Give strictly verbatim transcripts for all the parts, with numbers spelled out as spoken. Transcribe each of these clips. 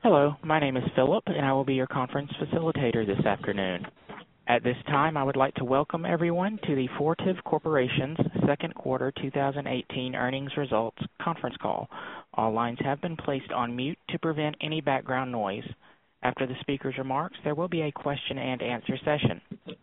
Hello, my name is Philip, and I will be your conference facilitator this afternoon. At this time, I would like to welcome everyone to the Fortive Corporation's second quarter two thousand eighteen earnings results conference call. All lines have been placed on mute to prevent any background noise. After the speaker's remarks, there will be a question and answer session.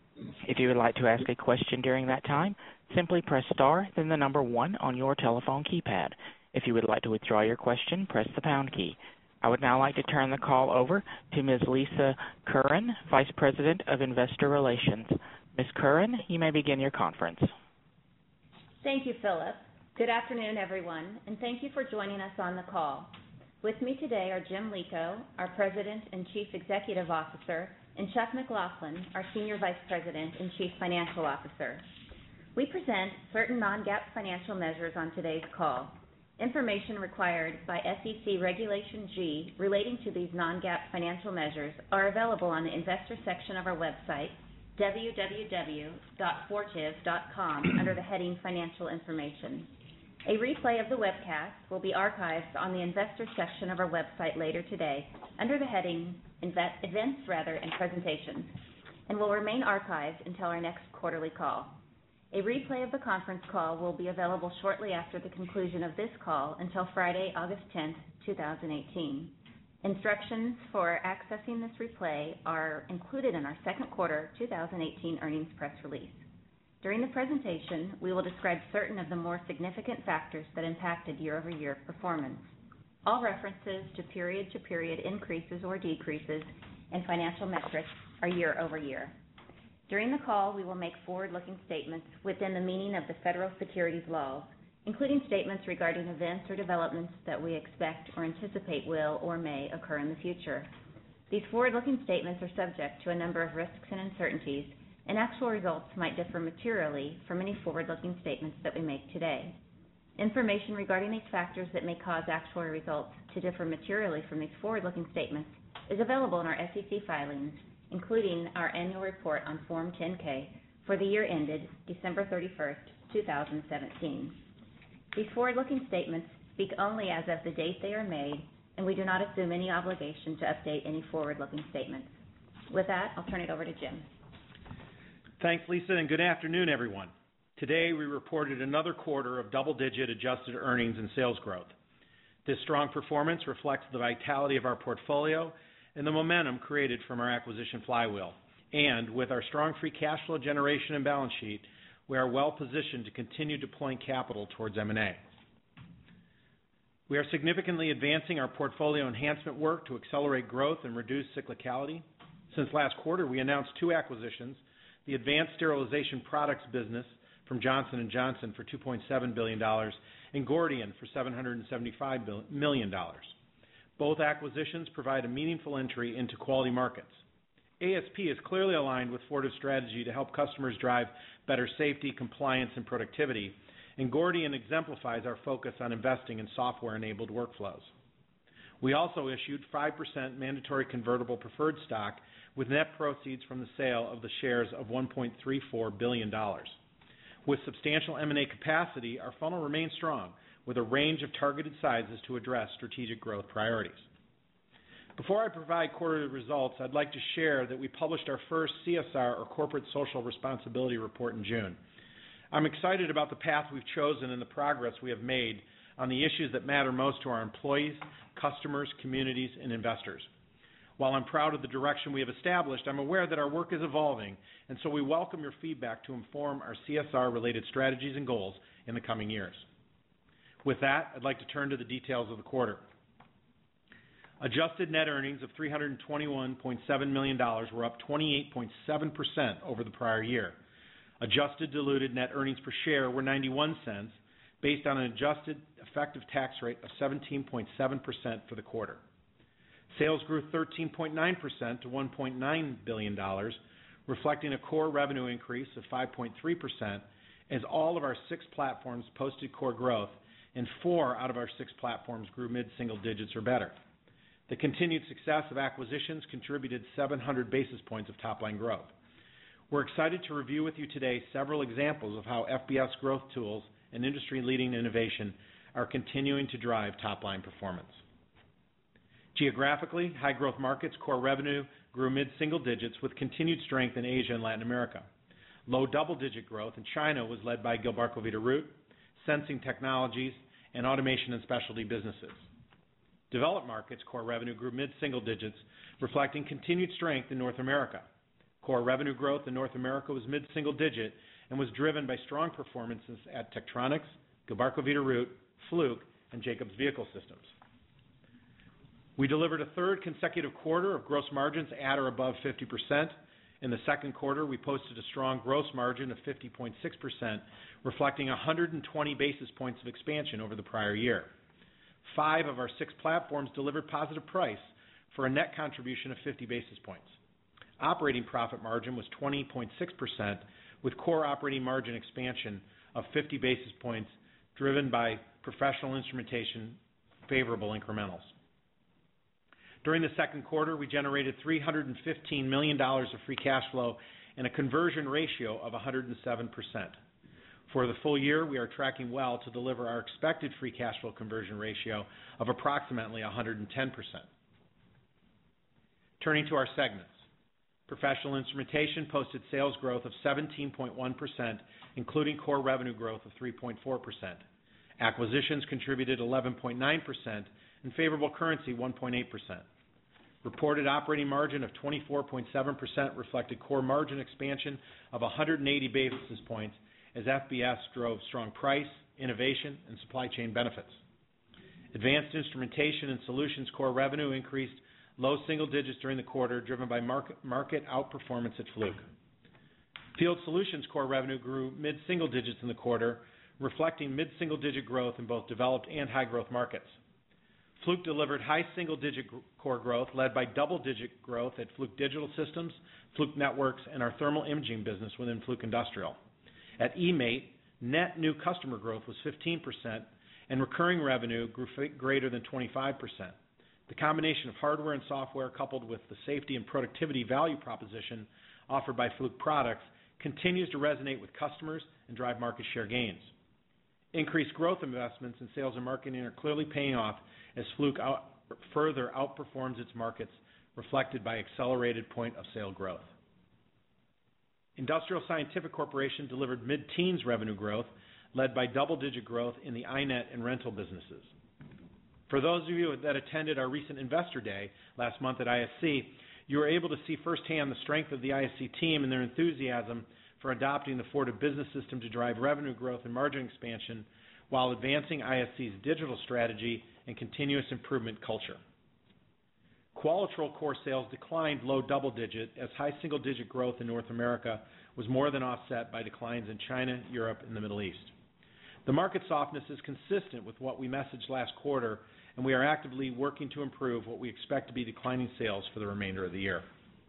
If you would like to ask a question during that time, simply press star, then the number one on your telephone keypad. If you would like to withdraw your question, press the pound key. I would now like to turn the call over to Miz Lisa Curran, Vice President of Investor Relations. Miz Curran, you may begin your conference. Thank you, Philip. Good afternoon, everyone, and thank you for joining us on the call. With me today are Jim Lico, our President and Chief Executive Officer, and Chuck McLaughlin, our Senior Vice President and Chief Financial Officer. We present certain non-GAAP financial measures on today's call. Information required by S E C Regulation G relating to these non-GAAP financial measures are available on the investor section of our website, w w w dot fortive dot com, under the heading Financial Information. A replay of the webcast will be archived on the investor section of our website later today under the heading Events rather and Presentations, and will remain archived until our next quarterly call. A replay of the conference call will be available shortly after the conclusion of this call until Friday, August tenth, two thousand eighteen. Instructions for accessing this replay are included in our second quarter two thousand eighteen earnings press release. During the presentation, we will describe certain of the more significant factors that impacted year-over-year performance. All references to period-to-period increases or decreases in financial metrics are year-over-year. During the call, we will make forward-looking statements within the meaning of the federal securities laws, including statements regarding events or developments that we expect or anticipate will or may occur in the future. These forward-looking statements are subject to a number of risks and uncertainties, and actual results might differ materially from any forward-looking statements that we make today. Information regarding these factors that may cause actual results to differ materially from these forward-looking statements is available in our S E C filings, including our annual report on Form ten K for the year ended December thirty-first, two thousand seventeen. These forward-looking statements speak only as of the date they are made, and we do not assume any obligation to update any forward-looking statements. With that, I'll turn it over to Jim. Thanks, Lisa, and good afternoon, everyone. Today, we reported another quarter of double-digit adjusted earnings and sales growth. This strong performance reflects the vitality of our portfolio and the momentum created from our acquisition flywheel. And with our strong free cash flow generation and balance sheet, we are well positioned to continue deploying capital towards M and A. We are significantly advancing our portfolio enhancement work to accelerate growth and reduce cyclicality. Since last quarter, we announced two acquisitions: the Advanced Sterilization Products business from Johnson and Johnson for two point seven billion dollars and Gordian for seven hundred seventy-five million dollars. Both acquisitions provide a meaningful entry into quality markets. A S P is clearly aligned with Fortive's strategy to help customers drive better safety, compliance, and productivity, and Gordian exemplifies our focus on investing in software-enabled workflows. We also issued five percent mandatory convertible preferred stock with net proceeds from the sale of the shares of one point three four billion dollars. With substantial M and A capacity, our funnel remains strong, with a range of targeted sizes to address strategic growth priorities. Before I provide quarterly results, I'd like to share that we published our first C S R, or Corporate Social Responsibility Report, in June. I'm excited about the path we've chosen and the progress we have made on the issues that matter most to our employees, customers, communities, and investors. While I'm proud of the direction we have established, I'm aware that our work is evolving, and so we welcome your feedback to inform our C S R-related strategies and goals in the coming years. With that, I'd like to turn to the details of the quarter. Adjusted net earnings of three hundred twenty-one point seven million dollars were up twenty-eight point seven percent over the prior year. Adjusted diluted net earnings per share were ninety-one cents, based on an adjusted effective tax rate of seventeen point seven percent for the quarter. Sales grew thirteen point nine percent to one point nine billion dollars, reflecting a core revenue increase of five point three percent, as all of our six platforms posted core growth, and four out of our six platforms grew mid-single digits or better. The continued success of acquisitions contributed seven hundred basis points of top-line growth. We're excited to review with you today several examples of how F B S growth tools and industry-leading innovation are continuing to drive top-line performance. Geographically, high-growth markets core revenue grew mid-single digits with continued strength in Asia and Latin America. Low double-digit growth in China was led by Gilbarco Veeder-Root, Sensing Technologies, and Automation and Specialty businesses. Developed markets core revenue grew mid-single digits, reflecting continued strength in North America. Core revenue growth in North America was mid-single digit and was driven by strong performances at Tektronix, Gilbarco Veeder-Root, Fluke, and Jacobs Vehicle Systems. We delivered a third consecutive quarter of gross margins at or above fifty percent. In the second quarter, we posted a strong gross margin of fifty point six percent, reflecting one hundred twenty basis points of expansion over the prior year. Five of our six platforms delivered positive price for a net contribution of fifty basis points. Operating profit margin was twenty point six percent, with core operating margin expansion of fifty basis points driven by professional instrumentation favorable incrementals. During the second quarter, we generated three hundred fifteen million dollars of free cash flow and a conversion ratio of one hundred seven percent. For the full year, we are tracking well to deliver our expected free cash flow conversion ratio of approximately one hundred ten percent. Turning to our segments. Professional Instrumentation posted sales growth of seventeen point one percent, including core revenue growth of three point four percent. Acquisitions contributed eleven point nine percent and favorable currency one point eight percent. Reported operating margin of twenty-four point seven percent reflected core margin expansion of one hundred eighty basis points as F B S drove strong price, innovation, and supply chain benefits. Advanced Instrumentation and Solutions core revenue increased low single digits during the quarter, driven by market, market outperformance at Fluke. Field Solutions core revenue grew mid-single digits in the quarter, reflecting mid-single digit growth in both developed and high-growth markets. Fluke delivered high single-digit core growth, led by double-digit growth at Fluke Digital Systems, Fluke Networks, and our thermal imaging business within Fluke Industrial. At eMate, net new customer growth was fifteen percent, and recurring revenue grew greater than twenty-five percent. The combination of hardware and software, coupled with the safety and productivity value proposition offered by Fluke products, continues to resonate with customers and drive market share gains. Increased growth investments in sales and marketing are clearly paying off as Fluke out, further outperforms its markets, reflected by accelerated point of sale growth. Industrial Scientific Corporation delivered mid-teens revenue growth, led by double-digit growth in the I NET and rental businesses. For those of you that attended our recent Investor Day last month at I S C, you were able to see firsthand the strength of the I S C team and their enthusiasm for adopting the Fortive Business System to drive revenue growth and margin expansion while advancing I S C's digital strategy and continuous improvement culture. Qualitrol core sales declined low double digit as high single digit growth in North America was more than offset by declines in China, Europe, and the Middle East. The market softness is consistent with what we messaged last quarter, and we are actively working to improve what we expect to be declining sales for the remainder of the year.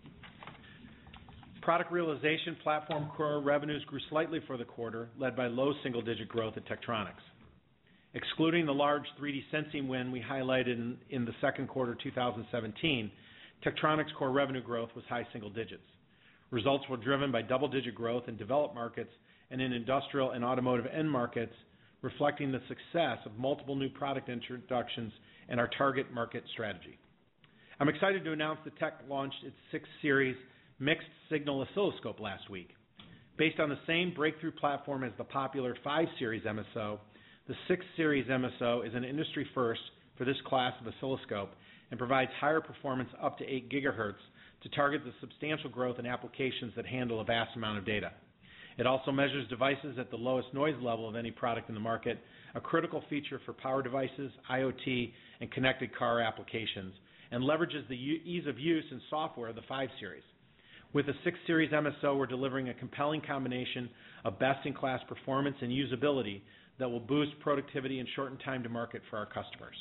Product realization platform core revenues grew slightly for the quarter, led by low single-digit growth at Tektronix. Excluding the large three D sensing win we highlighted in, in the second quarter two thousand seventeen, Tektronix core revenue growth was high single digits. Results were driven by double-digit growth in developed markets and in industrial and automotive end markets, reflecting the success of multiple new product introductions and our target market strategy. I'm excited to announce that Tech launched its six series mixed signal oscilloscope last week. Based on the same breakthrough platform as the popular five series M S O, the six series M S O is an industry first for this class of oscilloscope and provides higher performance up to eight gigahertz to target the substantial growth in applications that handle a vast amount of data. It also measures devices at the lowest noise level of any product in the market, a critical feature for power devices, I O T, and connected car applications, and leverages the ease of use and software of the five series. With the six series M S O, we're delivering a compelling combination of best-in-class performance and usability that will boost productivity and shorten time to market for our customers.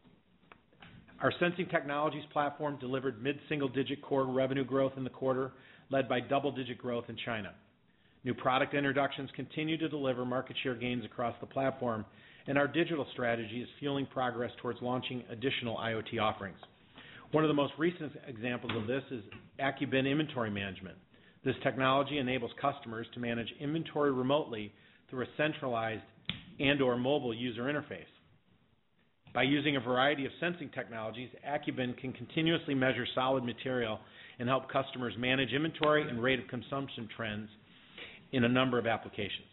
Our Sensing Technologies platform delivered mid-single-digit core revenue growth in the quarter, led by double-digit growth in China. New product introductions continue to deliver market share gains across the platform, and our digital strategy is fueling progress towards launching additional I O T offerings. One of the most recent examples of this is AccuBin inventory management. This technology enables customers to manage inventory remotely through a centralized and or mobile user interface. By using a variety of sensing technologies, AccuBin can continuously measure solid material and help customers manage inventory and rate of consumption trends in a number of applications.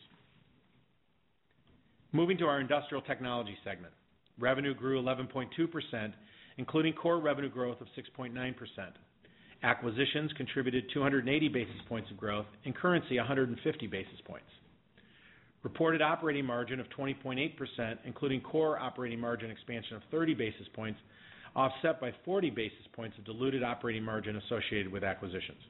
Moving to our Industrial Technology segment, revenue grew eleven point two percent, including core revenue growth of six point nine percent. Acquisitions contributed two hundred eighty basis points of growth, and currency one hundred fifty basis points. Reported operating margin of twenty point eight percent, including core operating margin expansion of thirty basis points, offset by forty basis points of diluted operating margin associated with acquisitions.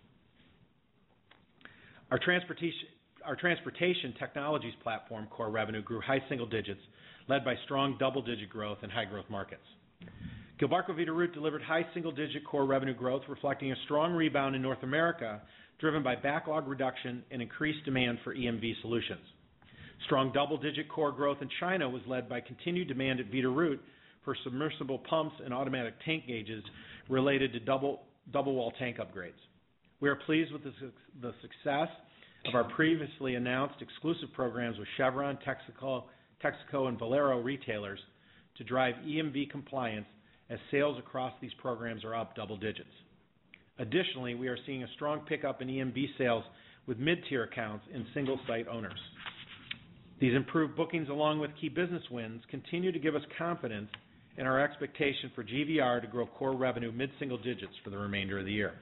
Our transportation, our transportation technologies platform core revenue grew high single digits, led by strong double-digit growth in high-growth markets. Gilbarco Veeder-Root delivered high single-digit core revenue growth, reflecting a strong rebound in North America, driven by backlog reduction and increased demand for E M V solutions. Strong double-digit core growth in China was led by continued demand at Veeder-Root for submersible pumps and automatic tank gauges related to double, double wall tank upgrades. We are pleased with the, the success of our previously announced exclusive programs with Chevron, Texaco, Texaco, and Valero retailers to drive E M V compliance, as sales across these programs are up double digits. Additionally, we are seeing a strong pickup in E M V sales with mid-tier accounts and single-site owners. These improved bookings, along with key business wins, continue to give us confidence in our expectation for G V R to grow core revenue mid-single digits for the remainder of the year.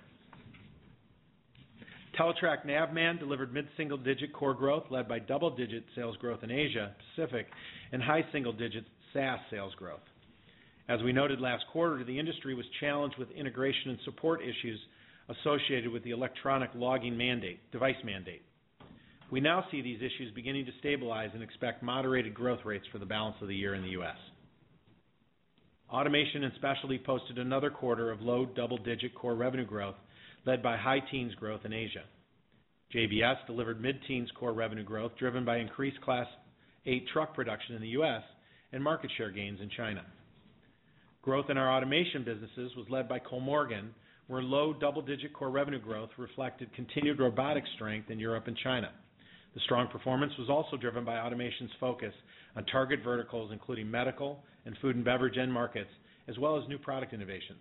Teletrac Navman delivered mid-single digit core growth, led by double-digit sales growth in Asia Pacific and high single-digit SaaS sales growth. As we noted last quarter, the industry was challenged with integration and support issues associated with the electronic logging mandate, device mandate. We now see these issues beginning to stabilize and expect moderated growth rates for the balance of the year in the U S. Automation and Specialty posted another quarter of low double-digit core revenue growth, led by high teens growth in Asia. J B S delivered mid-teens core revenue growth, driven by increased Class eight truck production in the U S and market share gains in China. Growth in our automation businesses was led by Kollmorgen, where low double-digit core revenue growth reflected continued robotic strength in Europe and China. The strong performance was also driven by automation's focus on target verticals, including medical and food and beverage end markets, as well as new product innovations.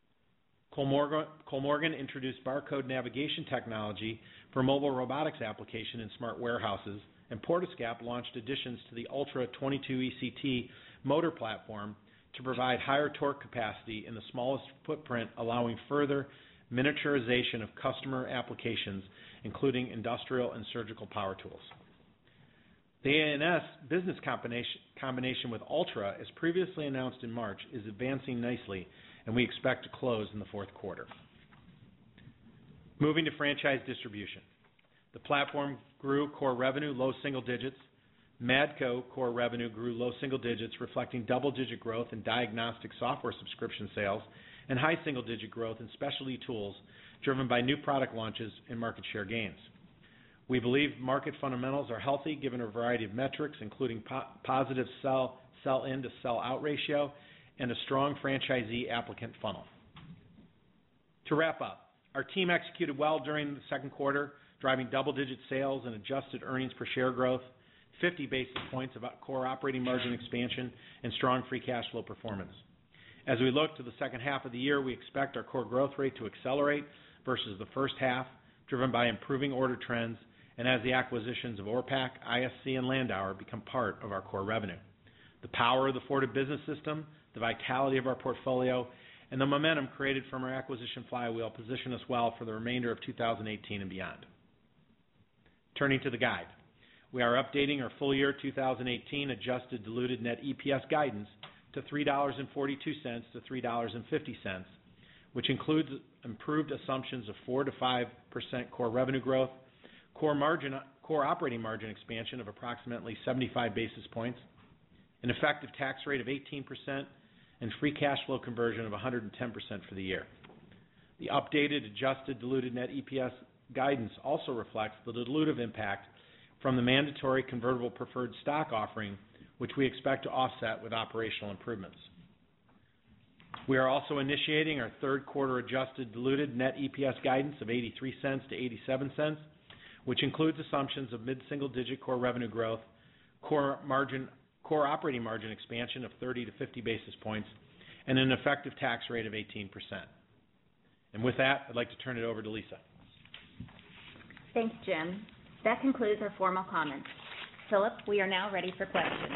Kollmorgen introduced barcode navigation technology for mobile robotics application in smart warehouses, and Portescap launched additions to the Ultra twenty-two E C T motor platform to provide higher torque capacity in the smallest footprint, allowing further miniaturization of customer applications, including industrial and surgical power tools. The A and S business combination, combination with Ultra, as previously announced in March, is advancing nicely, and we expect to close in the fourth quarter. Moving to franchise distribution. The platform grew core revenue low single digits. Matco core revenue grew low single digits, reflecting double-digit growth in diagnostic software subscription sales and high single-digit growth in specialty tools, driven by new product launches and market share gains. We believe market fundamentals are healthy, given a variety of metrics, including po- positive sell, sell-in to sell-out ratio and a strong franchisee applicant funnel. To wrap up, our team executed well during the second quarter, driving double-digit sales and adjusted earnings per share growth, fifty basis points of core operating margin expansion, and strong free cash flow performance. As we look to the second half of the year, we expect our core growth rate to accelerate versus the first half, driven by improving order trends, and as the acquisitions of Orpak, I S C, and Landauer become part of our core revenue. The power of the Fortive Business System, the vitality of our portfolio, and the momentum created from our acquisition flywheel position us well for the remainder of two thousand eighteen and beyond. Turning to the guide. We are updating our full year two thousand eighteen adjusted diluted net E P S guidance to three dollars and forty-two cents to three dollars and fifty cents, which includes improved assumptions of four to five percent core revenue growth, core margin, core operating margin expansion of approximately seventy-five basis points, an effective tax rate of eighteen percent, and free cash flow conversion of one hundred ten percent for the year. The updated adjusted diluted net E P S guidance also reflects the dilutive impact from the mandatory convertible preferred stock offering, which we expect to offset with operational improvements. We are also initiating our third quarter adjusted diluted net E P S guidance of eighty-three cents to eighty-seven cents, which includes assumptions of mid-single digit core revenue growth, core margin core operating margin expansion of thirty to fifty basis points, and an effective tax rate of eighteen percent. And with that, I'd like to turn it over to Lisa. Thanks, Jim. That concludes our formal comments. Philip, we are now ready for questions.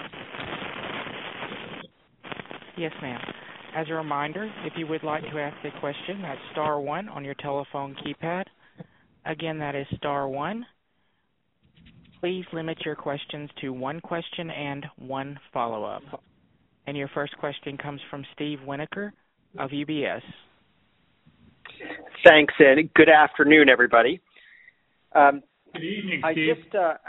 Yes, ma'am. As a reminder, if you would like to ask a question, that's star one on your telephone keypad. Again, that is star one. Please limit your questions to one question and one follow-up. And your first question comes from Steve Winoker of U B S. Thanks, and good afternoon, everybody. Um, good evening, I Steve. Just, uh,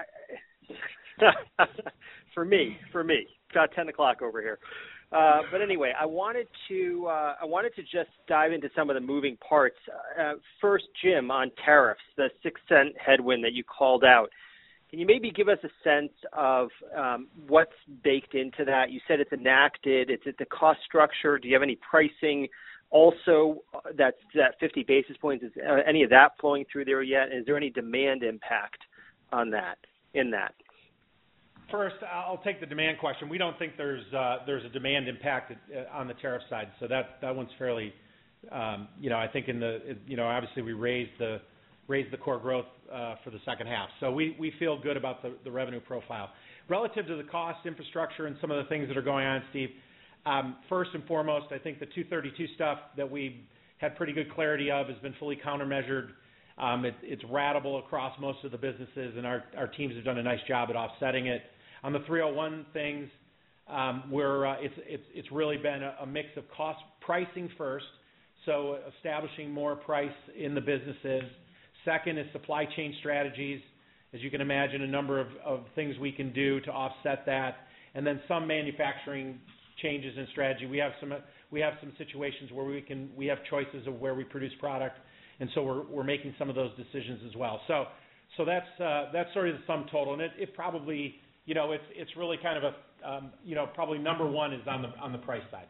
for me, for me, it's about ten o'clock over here. Uh, but anyway, I wanted to uh, I wanted to just dive into some of the moving parts. Uh, first, Jim, on tariffs, the six cent headwind that you called out. Can you maybe give us a sense of um, what's baked into that? You said it's enacted. It's at the cost structure. Do you have any pricing? Also, that's that fifty basis points. Is uh, any of that flowing through there yet? Is there any demand impact on that? In that? First, I'll take the demand question. We don't think there's uh, there's a demand impact on the tariff side, so that that one's fairly, um, you know, I think in the, you know, obviously we raised the raised the core growth uh, for the second half, so we, we feel good about the, the revenue profile. Relative to the cost infrastructure and some of the things that are going on, Steve, um, first and foremost, I think the two thirty-two stuff that we had pretty good clarity of has been fully countermeasured. Um, it, it's ratable across most of the businesses, and our, our teams have done a nice job at offsetting it. On the three oh one things, um, we're, uh, it's, it's, it's really been a, a mix of cost pricing first, so establishing more price in the businesses. Second is supply chain strategies. As you can imagine, a number of, of things we can do to offset that. And then some manufacturing changes in strategy. We have some we have some situations where we can we have choices of where we produce product, and so we're we're making some of those decisions as well. So so that's uh, that's sort of the sum total, and it, it probably, you know, it's it's really kind of a um, you know, probably number one is on the on the price side.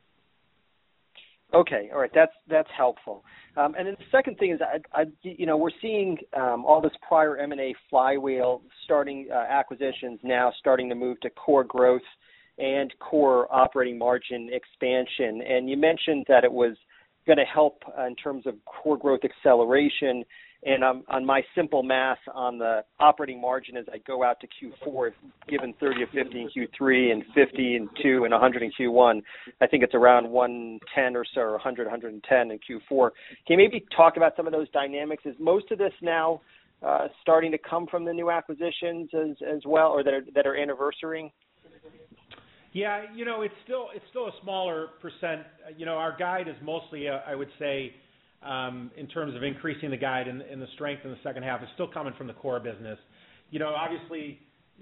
Okay, all right, that's that's helpful. Um, and then the second thing is, I, I, you know, we're seeing um, all this prior M and A flywheel starting uh, acquisitions now starting to move to core growth and core operating margin expansion. And you mentioned that it was going to help uh, in terms of core growth acceleration. And um, on my simple math on the operating margin as I go out to Q four, given thirty or fifty in Q three and fifty in two and one hundred in Q one, I think it's around one ten or so, or one hundred, one hundred ten in Q four. Can you maybe talk about some of those dynamics? Is most of this now uh, starting to come from the new acquisitions as, as well, or that are, that are anniversarying? Yeah, you know, it's still it's still a smaller percent. You know, our guide is mostly, uh, I would say, Um, in terms of increasing the guide and, and the strength in the second half is still coming from the core business. You know, obviously,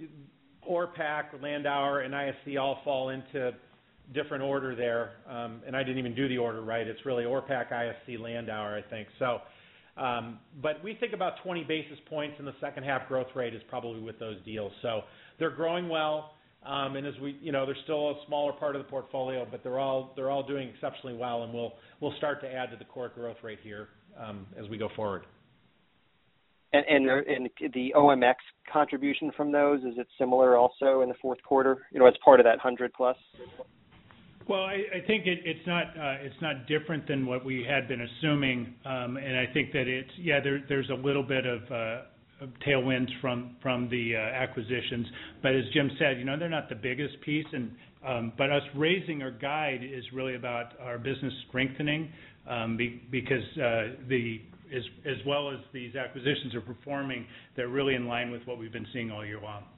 Orpak, Landauer, and I S C all fall into different order there, um, and I didn't even do the order right. It's really Orpak, I S C, Landauer, I think. So, um, but we think about twenty basis points in the second half growth rate is probably with those deals. So they're growing well. Um, and as we, you know, they're still a smaller part of the portfolio, but they're all they're all doing exceptionally well, and we'll we'll start to add to the core growth rate here um, as we go forward. And, and and the O M X contribution from those, is it similar also in the fourth quarter? You know, as part of that hundred plus. Well, I, I think it, it's not uh, it's not different than what we had been assuming, um, and I think that it's yeah there there's a little bit of. Uh, tailwinds from from the uh, acquisitions, but as Jim said, you know, they're not the biggest piece, and um, but us raising our guide is really about our business strengthening, um, be, because uh, the as as well as these acquisitions are performing, they're really in line with what we've been seeing all year long.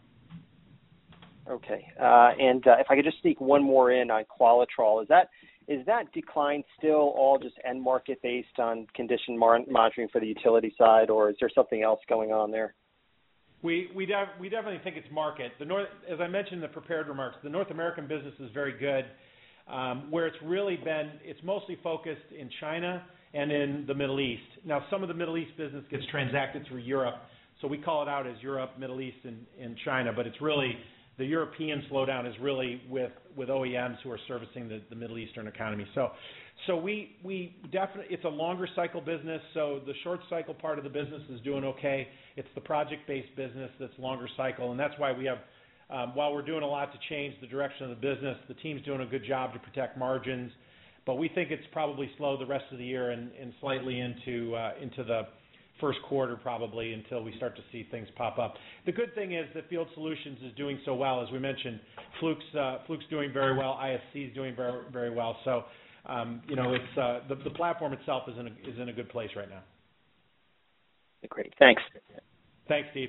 Okay, uh, and uh, if I could just sneak one more in on Qualitrol, is that is that decline still all just end market based on condition mar- monitoring for the utility side, or is there something else going on there? We we, def- we definitely think it's market. The North, as I mentioned in the prepared remarks, the North American business is very good. Um, where it's really been, it's mostly focused in China and in the Middle East. Now, some of the Middle East business gets transacted through Europe, so we call it out as Europe, Middle East, and, and China, but it's really the European slowdown is really with, with O E Ms who are servicing the, the Middle Eastern economy. So, so we we definitely it's a longer cycle business. So the short cycle part of the business is doing okay. It's the project-based business that's longer cycle, and that's why we have um, while we're doing a lot to change the direction of the business, the team's doing a good job to protect margins. But we think it's probably slow the rest of the year and, and slightly into uh, into the first quarter probably until we start to see things pop up. The good thing is that Field Solutions is doing so well. As we mentioned, Fluke's, uh, Fluke's doing very well. I S C is doing very, very well. So, um, you know, it's uh, the, the platform itself is in, a, is in a good place right now. Great. Thanks. Thanks, Steve.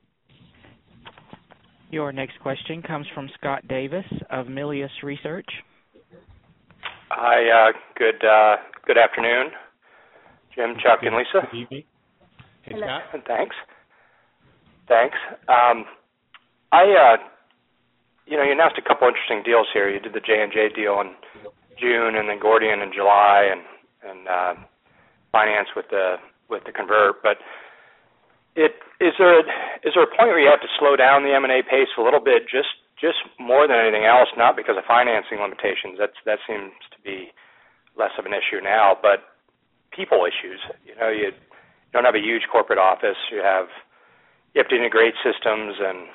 Your next question comes from Scott Davis of Melius Research. Hi, uh, good uh, good afternoon, Jim, Chuck, and Lisa. Good evening. Hey, Hello. Scott. Thanks. Thanks. Um, I, uh, you know, you announced a couple interesting deals here. You did the J and J deal in June, and then Gordian in July, and and uh, finance with the with the convert. But it is there a, is there a point where you have to slow down the M and A pace a little bit, just just more than anything else, not because of financing limitations. That's that seems to be less of an issue now, but people issues. You know, you don't have a huge corporate office. You have you have to integrate systems and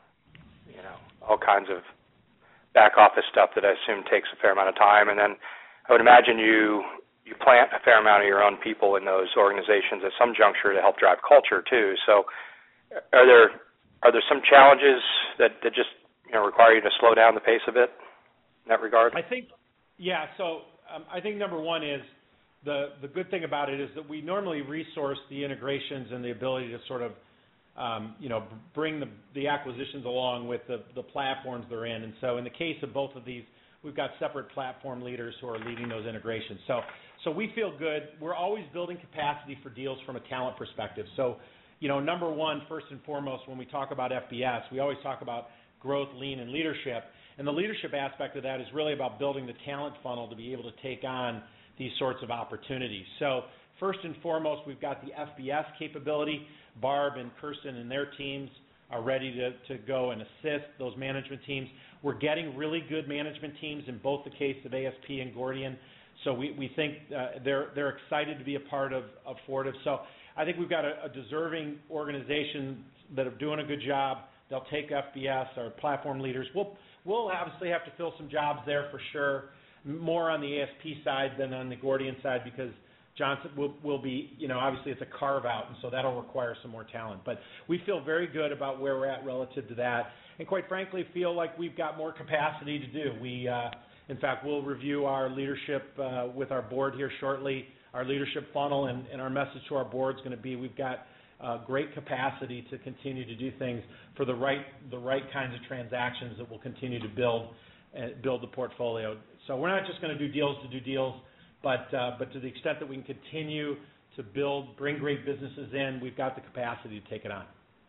you know all kinds of back office stuff that I assume takes a fair amount of time. And then I would imagine you you plant a fair amount of your own people in those organizations at some juncture to help drive culture too. So are there are there some challenges that, that just you know require you to slow down the pace a bit in that regard? I think, yeah. So um, I think number one is the the good thing about it is that we normally resource the integrations and the ability to sort of um, you know bring the the acquisitions along with the the platforms they're in. And so in the case of both of these, we've got separate platform leaders who are leading those integrations. So so we feel good. We're always building capacity for deals from a talent perspective. So you know number one, first and foremost, when we talk about F B S, we always talk about growth, lean, and leadership. And the leadership aspect of that is really about building the talent funnel to be able to take on these sorts of opportunities. So first and foremost, we've got the F B S capability. Barb and Kirsten and their teams are ready to, to go and assist those management teams. We're getting really good management teams in both the case of A S P and Gordian. So we, we think uh, they're they're excited to be a part of, of Fortive. So I think we've got a, a deserving organization that are doing a good job. They'll take F B S, our platform leaders. We'll we'll obviously have to fill some jobs there for sure, more on the A S P side than on the Gordian side because Johnson will, will be, you know, obviously it's a carve out, and so that'll require some more talent. But we feel very good about where we're at relative to that, and quite frankly, feel like we've got more capacity to do. We, uh, in fact, we'll review our leadership uh, with our board here shortly. Our leadership funnel and, and our message to our board is going to be: we've got uh, great capacity to continue to do things for the right the right kinds of transactions that will continue to build uh, build the portfolio. So we're not just going to do deals to do deals. But uh, but to the extent that we can continue to build, bring great businesses in, we've got the capacity to take it on.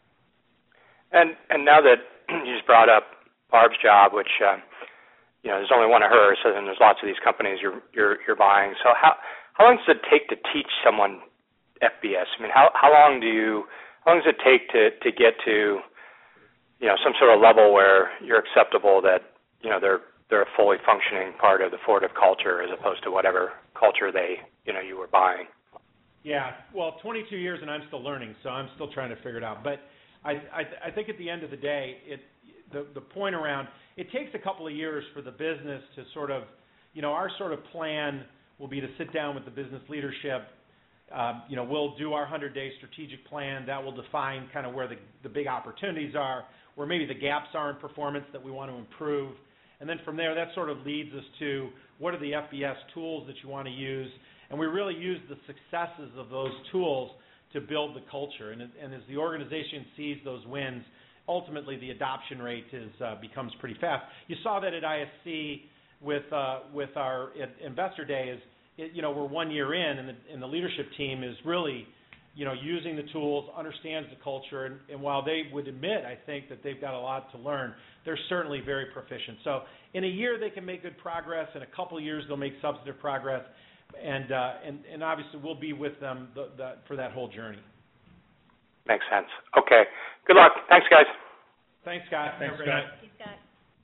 And and now that you just brought up Barb's job, which uh, you know there's only one of her, so then there's lots of these companies you're you're you're buying. So how how long does it take to teach someone F B S? I mean, how how long do you how long does it take to to get to you know some sort of level where you're acceptable that you know they're they're a fully functioning part of the Fortive culture as opposed to whatever culture they, you know, you were buying? Yeah, well, twenty-two years and I'm still learning, so I'm still trying to figure it out. But I, I, I think at the end of the day, it, the, the point around, it takes a couple of years for the business to sort of, you know, our sort of plan will be to sit down with the business leadership. Uh, you know, we'll do our hundred-day strategic plan. That will define kind of where the, the big opportunities are, where maybe the gaps are in performance that we want to improve. And then from there, that sort of leads us to what are the F B S tools that you want to use. And we really use the successes of those tools to build the culture. And, and as the organization sees those wins, ultimately the adoption rate is uh, becomes pretty fast. You saw that at I S C with uh, with our Investor Day. Is it, you know we're one year in, and the, and the leadership team is really you know using the tools, understands the culture, and, and while they would admit, I think, that they've got a lot to learn, they're certainly very proficient. So in a year they can make good progress. In a couple of years they'll make substantive progress, and uh, and, and obviously we'll be with them the, the, for that whole journey. Makes sense. Okay. Good luck. Thanks, guys. Thanks, Scott. Thanks, Have a great Scott. night. Thanks, Scott.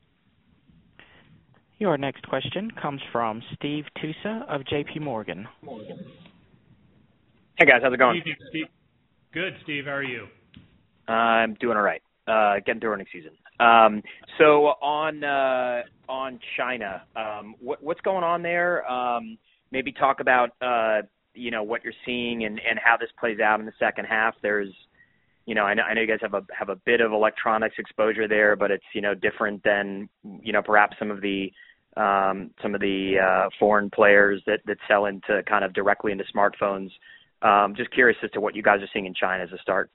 Your next question comes from Steve Tusa of J P Morgan. Hey, guys. How's it going? Evening, Steve. Good, Steve. How are you? I'm doing all right. Uh, getting through earnings season. Um, so on uh, on China, um, what, what's going on there? Um, maybe talk about uh, you know what you're seeing and, and how this plays out in the second half. There's, you know, I know, I know you guys have a have a bit of electronics exposure there, but it's you know different than you know perhaps some of the um, some of the uh, foreign players that, that sell into kind of directly into smartphones. Um, just curious as to what you guys are seeing in China as a start.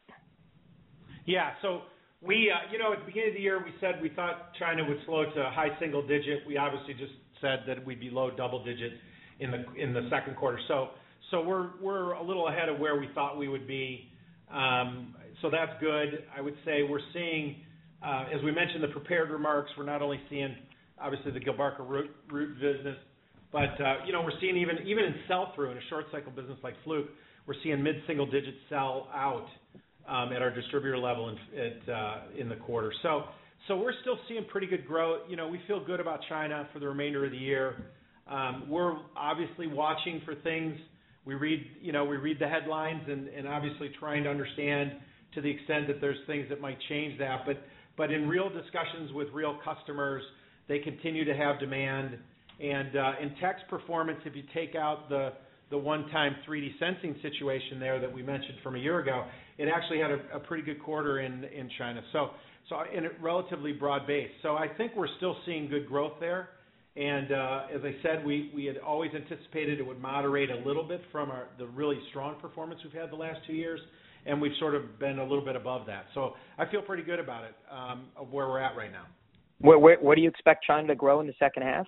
Yeah, so we, uh, you know, at the beginning of the year, we said we thought China would slow to a high single digit. We obviously just said that we'd be low double digit in the in the second quarter. So so we're we're a little ahead of where we thought we would be. Um, so that's good. I would say we're seeing, uh, as we mentioned in the prepared remarks, we're not only seeing obviously the Gilbarco root, root business, but uh, you know we're seeing even even in sell-through in a short cycle business like Fluke, we're seeing mid-single digit sell out um, at our distributor level in at, uh, in the quarter. So so we're still seeing pretty good growth. You know we feel good about China for the remainder of the year. Um, we're obviously watching for things. We read, you know, we read the headlines and, and obviously trying to understand to the extent that there's things that might change that. But but in real discussions with real customers, they continue to have demand. And uh, in text performance, if you take out the the one-time three D sensing situation there that we mentioned from a year ago, it actually had a, a pretty good quarter in in China. So so in a relatively broad base. So I think we're still seeing good growth there. And uh, as I said, we, we had always anticipated it would moderate a little bit from our, the really strong performance we've had the last two years, and we've sort of been a little bit above that. So I feel pretty good about it, um, of where we're at right now. What, what, what do you expect China to grow in the second half?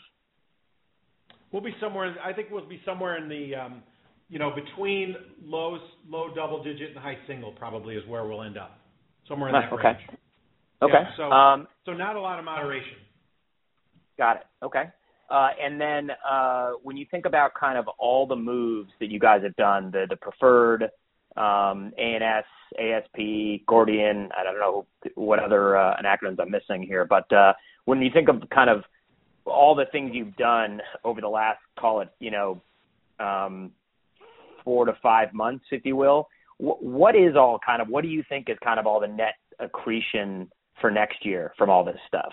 We'll be somewhere. I think we'll be somewhere in the, um, you know, between low low double digit and high single probably is where we'll end up. Somewhere in that okay. range. Okay. Yeah, so um, so not a lot of moderation. Got it. Okay. Uh, and then uh, when you think about kind of all the moves that you guys have done, the the preferred, um, A N S, A S P, Gordian, I don't know what other uh, acronyms I'm missing here, but uh, when you think of kind of all the things you've done over the last, call it, you know, um, four to five months, if you will, wh- what is all kind of, what do you think is kind of all the net accretion for next year from all this stuff?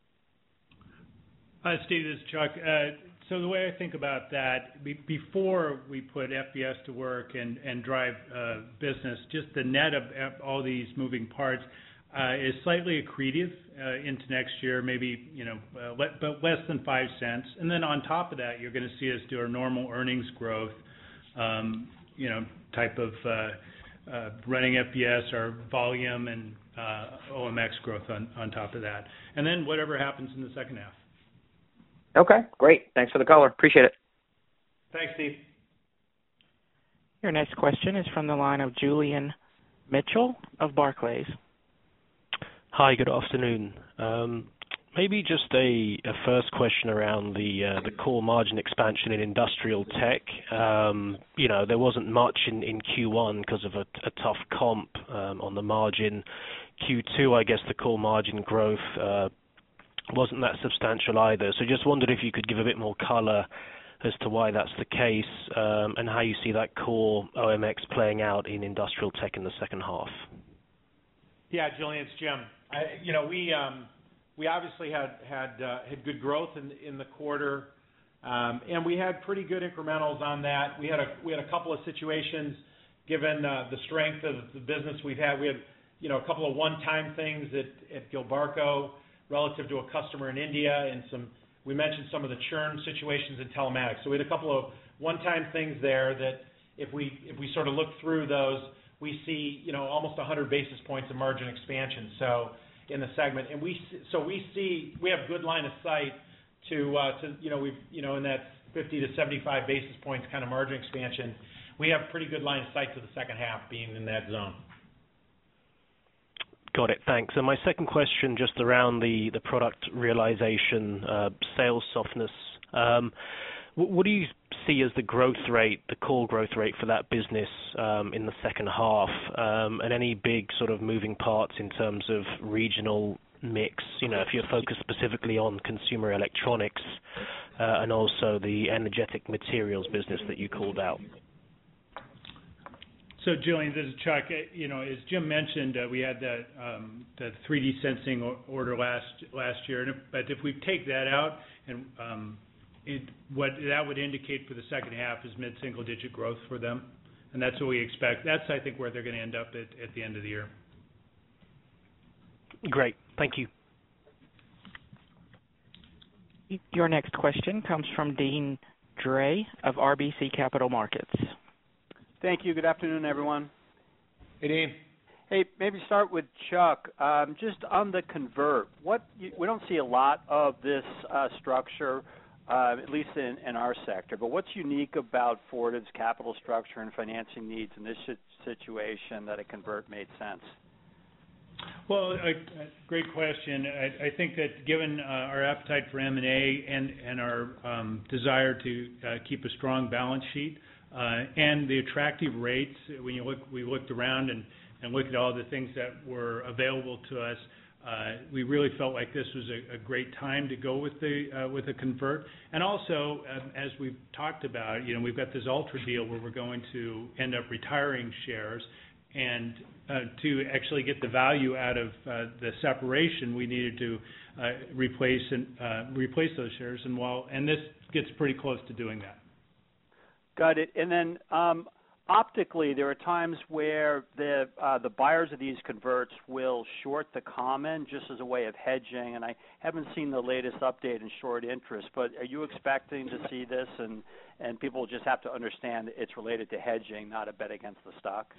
Hi, Steve, this is Chuck. Uh, so the way I think about that, be, before we put F B S to work and, and drive uh, business, just the net of all these moving parts uh, is slightly accretive uh, into next year, maybe, you know, uh, le- but less than five cents. And then on top of that, you're going to see us do our normal earnings growth, um, you know, type of uh, uh, running F B S or volume and uh, O M X growth on, on top of that. And then whatever happens in the second half. Okay, great. Thanks for the color. Appreciate it. Thanks, Steve. Your next question is from the line of Julian Mitchell of Barclays. Hi, good afternoon. Um, maybe just a, a first question around the uh, the core margin expansion in industrial tech. Um, you know, there wasn't much in, in Q one because of a, a tough comp um, on the margin. Q two, I guess the core margin growth uh, wasn't that substantial either. So just wondered if you could give a bit more color as to why that's the case, um, and how you see that core O M X playing out in industrial tech in the second half. Yeah, Julian, it's Jim. I, you know, we um, we obviously had had uh, had good growth in in the quarter, um, and we had pretty good incrementals on that. We had a we had a couple of situations, given uh, the strength of the business we've had. We had you know a couple of one-time things at at Gilbarco relative to a customer in India, and some, we mentioned some of the churn situations in telematics. So we had a couple of one-time things there that if we if we sort of look through those, we see, you know, almost one hundred basis points of margin expansion. So in the segment, and we so we see we have good line of sight to uh, to you know we've you know in that fifty to seventy-five basis points kind of margin expansion. We have pretty good line of sight to the second half being in that zone. Got it. Thanks. And my second question, just around the, the product realization, uh, sales softness. Um, what, what do you see as the growth rate, the core growth rate for that business um, in the second half, um, and any big sort of moving parts in terms of regional mix? You know, if you're focused specifically on consumer electronics uh, and also the energetic materials business that you called out. So, Julian, this is Chuck. You know, as Jim mentioned, uh, we had that um, the three D sensing order last last year. And if, but if we take that out, and um, it, what that would indicate for the second half is mid-single digit growth for them, and that's what we expect. That's, I think, where they're going to end up at, at the end of the year. Great. Thank you. Your next question comes from Deane Dray of R B C Capital Markets. Thank you. Good afternoon, everyone. Hey, Dean. Hey, maybe start with Chuck. Um, just on the convert, what you, we don't see a lot of this uh, structure, uh, at least in, in our sector. But what's unique about Fortive's capital structure and financing needs in this situation that a convert made sense? Well, a, a great question. I, I think that given uh, our appetite for M and A and, and our um, desire to uh, keep a strong balance sheet, Uh, and the attractive rates, when you look, we looked around and, and looked at all the things that were available to us. Uh, we really felt like this was a, a great time to go with the uh, with a convert. And also, um, as we've talked about, you know, we've got this Ultra deal where we're going to end up retiring shares, and uh, to actually get the value out of uh, the separation, we needed to uh, replace and uh, replace those shares. And while and this gets pretty close to doing that. Got it. And then um, optically, there are times where the uh, the buyers of these converts will short the common just as a way of hedging. And I haven't seen the latest update in short interest, but are you expecting to see this, and, and people just have to understand that it's related to hedging, not a bet against the stock?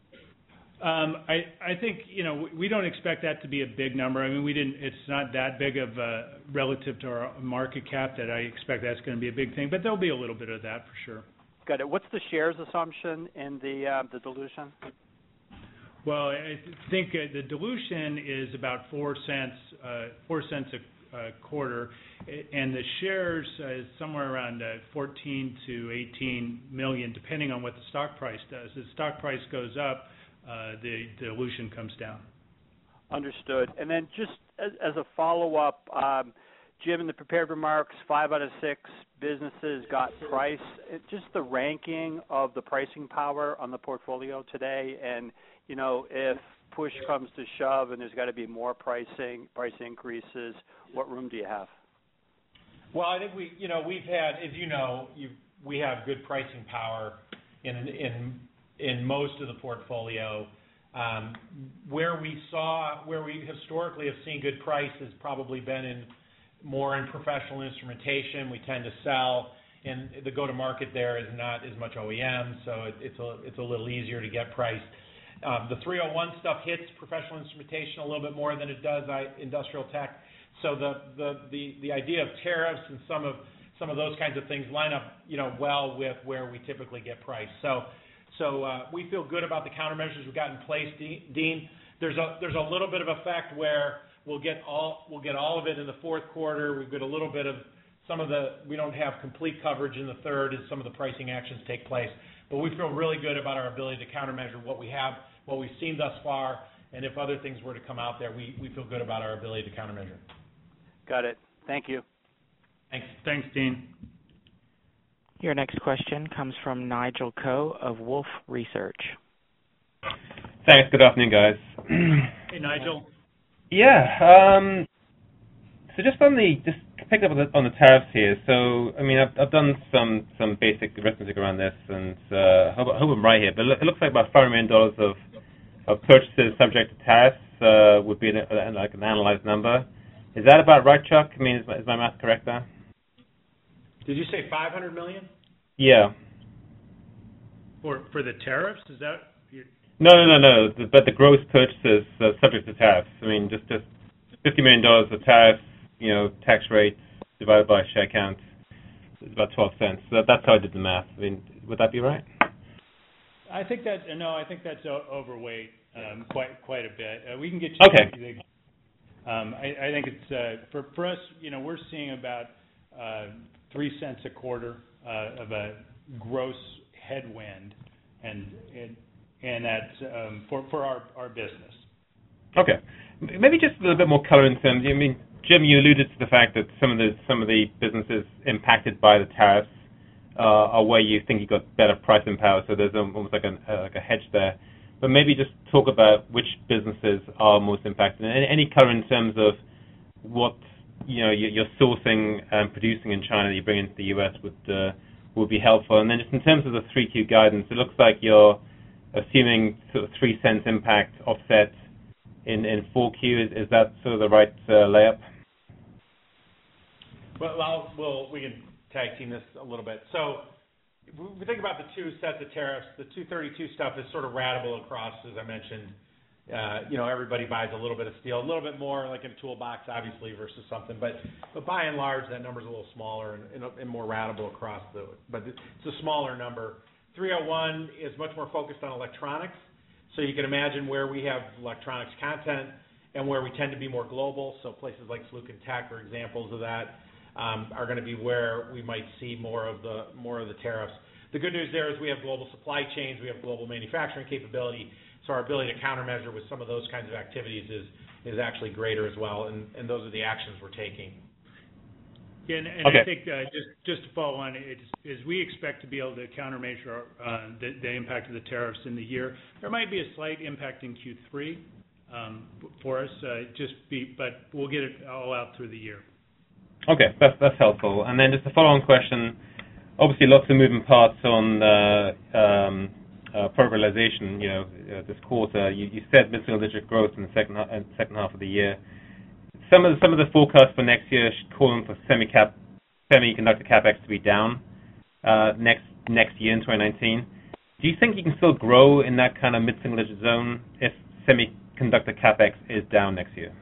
Um, I, I think, you know, we don't expect that to be a big number. I mean, we didn't. It's not that big of a, relative to our market cap that I expect that's going to be a big thing, but there'll be a little bit of that for sure. Got it. What's the shares assumption in the uh, the dilution? Well, I think uh, the dilution is about four cents, uh, four cents a, a quarter, and the shares uh, is somewhere around uh, fourteen to eighteen million, depending on what the stock price does. As the stock price goes up, uh, the dilution comes down. Understood. And then just as, as a follow-up, um, Jim, in the prepared remarks, five out of six businesses got price. It, just the ranking of the pricing power on the portfolio today, and you know, if push comes to shove and there's got to be more pricing, price increases, what room do you have? Well, I think we, you know, we've had, as you know, you, we have good pricing power in in in most of the portfolio. Um, where we saw, where we historically have seen good price has probably been in more in professional instrumentation. We tend to sell, and the go-to-market there is not as much O E M, so it, it's a it's a little easier to get price. Um, the three oh one stuff hits professional instrumentation a little bit more than it does I, industrial tech. So the, the the the idea of tariffs and some of some of those kinds of things line up, you know, well with where we typically get price. So so uh, we feel good about the countermeasures we've got in place, Dean. There's a there's a little bit of effect where We'll get all we'll get all of it in the fourth quarter. We've got a little bit of some of the we don't have complete coverage in the third as some of the pricing actions take place. But we feel really good about our ability to countermeasure what we have, what we've seen thus far, and if other things were to come out there, we, we feel good about our ability to countermeasure. Got it. Thank you. Thanks, thanks, Dean. Your next question comes from Nigel Coe of Wolfe Research. Thanks. Good afternoon, guys. Hey, Nigel. Yeah. Um, so just on the just pick up on the, on the tariffs here. So I mean, I've, I've done some some basic arithmetic around this, and uh, I hope, I hope I'm right here. But it looks like about five million dollars of of purchases subject to tariffs uh, would be an, uh, like an analyzed number. Is that about right, Chuck? I mean, is my, is my math correct there? Did you say five hundred million? Yeah. For for the tariffs, is that? No, no, no, no. The, but the gross purchases uh, subject to tariffs. I mean, just just fifty million dollars of tariffs. You know, tax rates divided by share count is about twelve cents. So that, that's how I did the math. I mean, would that be right? I think that no, I think that's o- overweight um, quite quite a bit. Uh, we can get you. Okay. The, um, I, I think it's uh, for for us. You know, we're seeing about uh, three cents a quarter uh, of a gross headwind, and and. And that's um, for for our, our business. Okay, maybe just a little bit more color in terms. I mean, Jim, you alluded to the fact that some of the some of the businesses impacted by the tariffs uh, are where you think you got better pricing power, so there's almost like, an, uh, like a hedge there. But maybe just talk about which businesses are most impacted, and any color in terms of what you know you're sourcing and producing in China that you bring into the U S would uh, would be helpful. And then just in terms of the three Q guidance, it looks like you're assuming sort of three cents impact offset in in four Q. Is, is that sort of the right uh, layup? Well, I'll, well, we can tag team this a little bit. So if we think about the two sets of tariffs, the two thirty-two stuff is sort of ratable across, as I mentioned. Uh, you know, everybody buys a little bit of steel, a little bit more like in a toolbox, obviously, versus something. But but by and large, that number's a little smaller and, and more ratable across the. But it's a smaller number. three oh one is much more focused on electronics. So you can imagine where we have electronics content and where we tend to be more global. So places like Fluke and Tech are examples of that. Um, are going to be where we might see more of the more of the tariffs. The good news there is we have global supply chains, we have global manufacturing capability, so our ability to countermeasure with some of those kinds of activities is is actually greater as well, and, and those are the actions we're taking. Yeah, and, and okay. I think uh, just just to follow on, it is we expect to be able to countermeasure uh, the, the impact of the tariffs in the year. There might be a slight impact in Q three um, for us, uh, just be, but we'll get it all out through the year. Okay, that's that's helpful. And then just a follow-on question. Obviously, lots of moving parts on uh, um, uh, programmation. You know, uh, this quarter, you, you said mid-single-digit growth in the second uh, second half of the year. Some of the, some of the forecasts for next year calling for semi-cap, semiconductor capex to be down uh, next next year in twenty nineteen. Do you think you can still grow in that kind of mid-single-digit zone if semiconductor capex is down next year?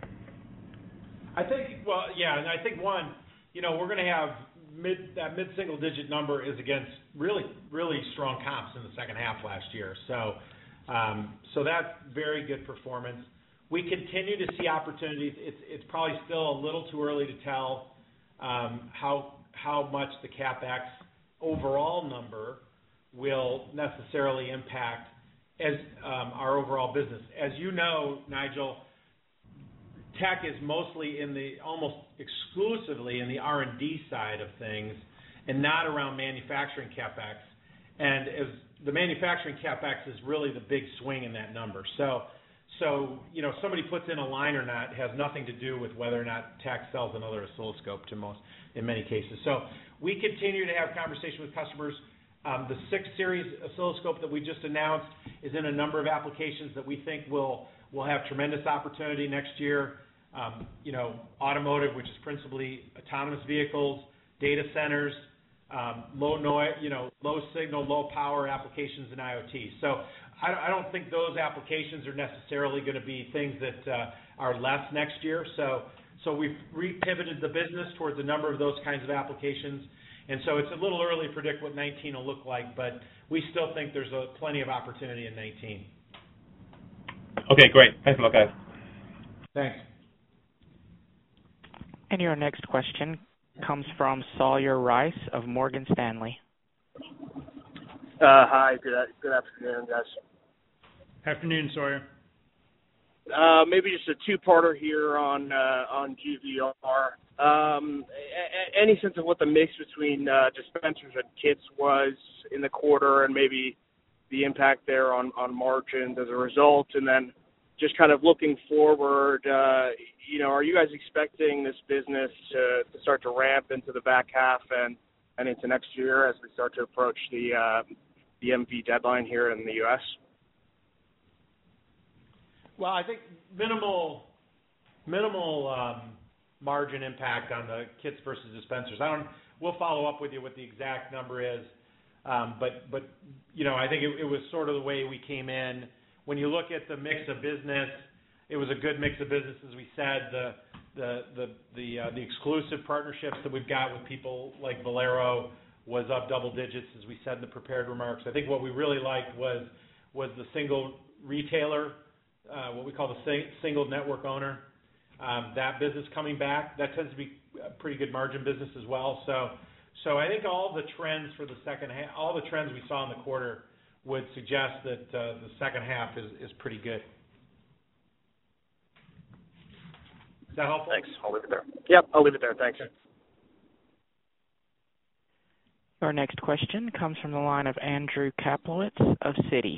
I think, well, yeah, and I think one, you know, we're going to have mid that mid-single-digit number is against really, really strong comps in the second half last year. So, um, so that's very good performance. We continue to see opportunities. It's it's probably still a little too early to tell um, how how much the capex overall number will necessarily impact as um, our overall business. As you know, Nigel, Tech is mostly in the, almost exclusively in the R and D side of things and not around manufacturing capex. And as the manufacturing capex is really the big swing in that number. So, so you know, somebody puts in a line or not has nothing to do with whether or not Tech sells another oscilloscope to most, in many cases. So we continue to have conversation with customers. Um, the six series oscilloscope that we just announced is in a number of applications that we think will will have tremendous opportunity next year. Um, you know, automotive, which is principally autonomous vehicles, data centers, um, low noise, you know, low signal, low power applications in IoT. So I, I don't think those applications are necessarily going to be things that uh, are less next year. So so we've repivoted the business towards a number of those kinds of applications. And so it's a little early to predict what nineteen will look like, but we still think there's a, plenty of opportunity in nineteen. Okay, great. Thanks a lot, guys. Thanks. And your next question comes from Sawyer Rice of Morgan Stanley. Uh, hi, good good afternoon, guys. Afternoon, Sawyer. Uh, maybe just a two-parter here on uh, on G V R. Um, a- any sense of what the mix between uh, dispensers and kits was in the quarter, and maybe the impact there on, on margins as a result? And then just kind of looking forward, uh, you know, are you guys expecting this business to, to start to ramp into the back half and, and into next year as we start to approach the uh, the M V deadline here in the U S? Well, I think minimal minimal um, margin impact on the kits versus dispensers. I don't. We'll follow up with you what the exact number is, um, but but you know, I think it, it was sort of the way we came in. When you look at the mix of business, it was a good mix of business, as we said. The the the the, uh, the exclusive partnerships that we've got with people like Valero was up double digits, as we said in the prepared remarks. I think what we really liked was was the single retailer, uh, what we call the sing, single network owner. Um, that business coming back, that tends to be a pretty good margin business as well. So, so I think all the trends for the second half, all the trends we saw in the quarter would suggest that uh, the second half is, is pretty good. Is that helpful? Thanks. I'll leave it there. Yep, I'll leave it there. Thanks. Okay. Our next question comes from the line of Andrew Kaplowitz of Citi.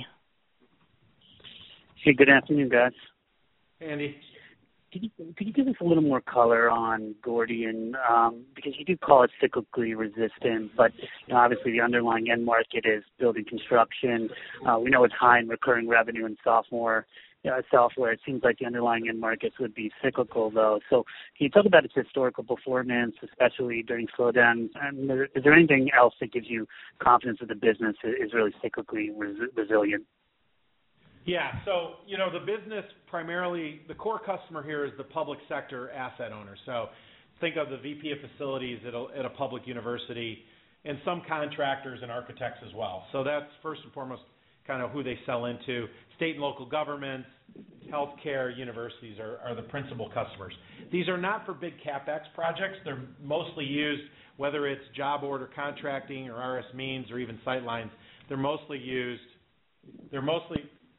Hey, good afternoon, guys. Hey, Andy. Could you, could you give us a little more color on Gordian? Um, because you do call it cyclically resistant, but you know, obviously the underlying end market is building construction. Uh, we know it's high in recurring revenue and software. Uh, software. It seems like the underlying end markets would be cyclical, though. So can you talk about its historical performance, especially during slowdowns? And is there anything else that gives you confidence that the business is really cyclically res- resilient? Yeah, so, you know, the business primarily, the core customer here is the public sector asset owner. So think of the V P of facilities at a, at a public university and some contractors and architects as well. So that's first and foremost kind of who they sell into. State and local governments, healthcare, universities are, are the principal customers. These are not for big CapEx projects. They're mostly used, whether it's job order contracting or R S means or even sightlines, they're mostly used, they're mostly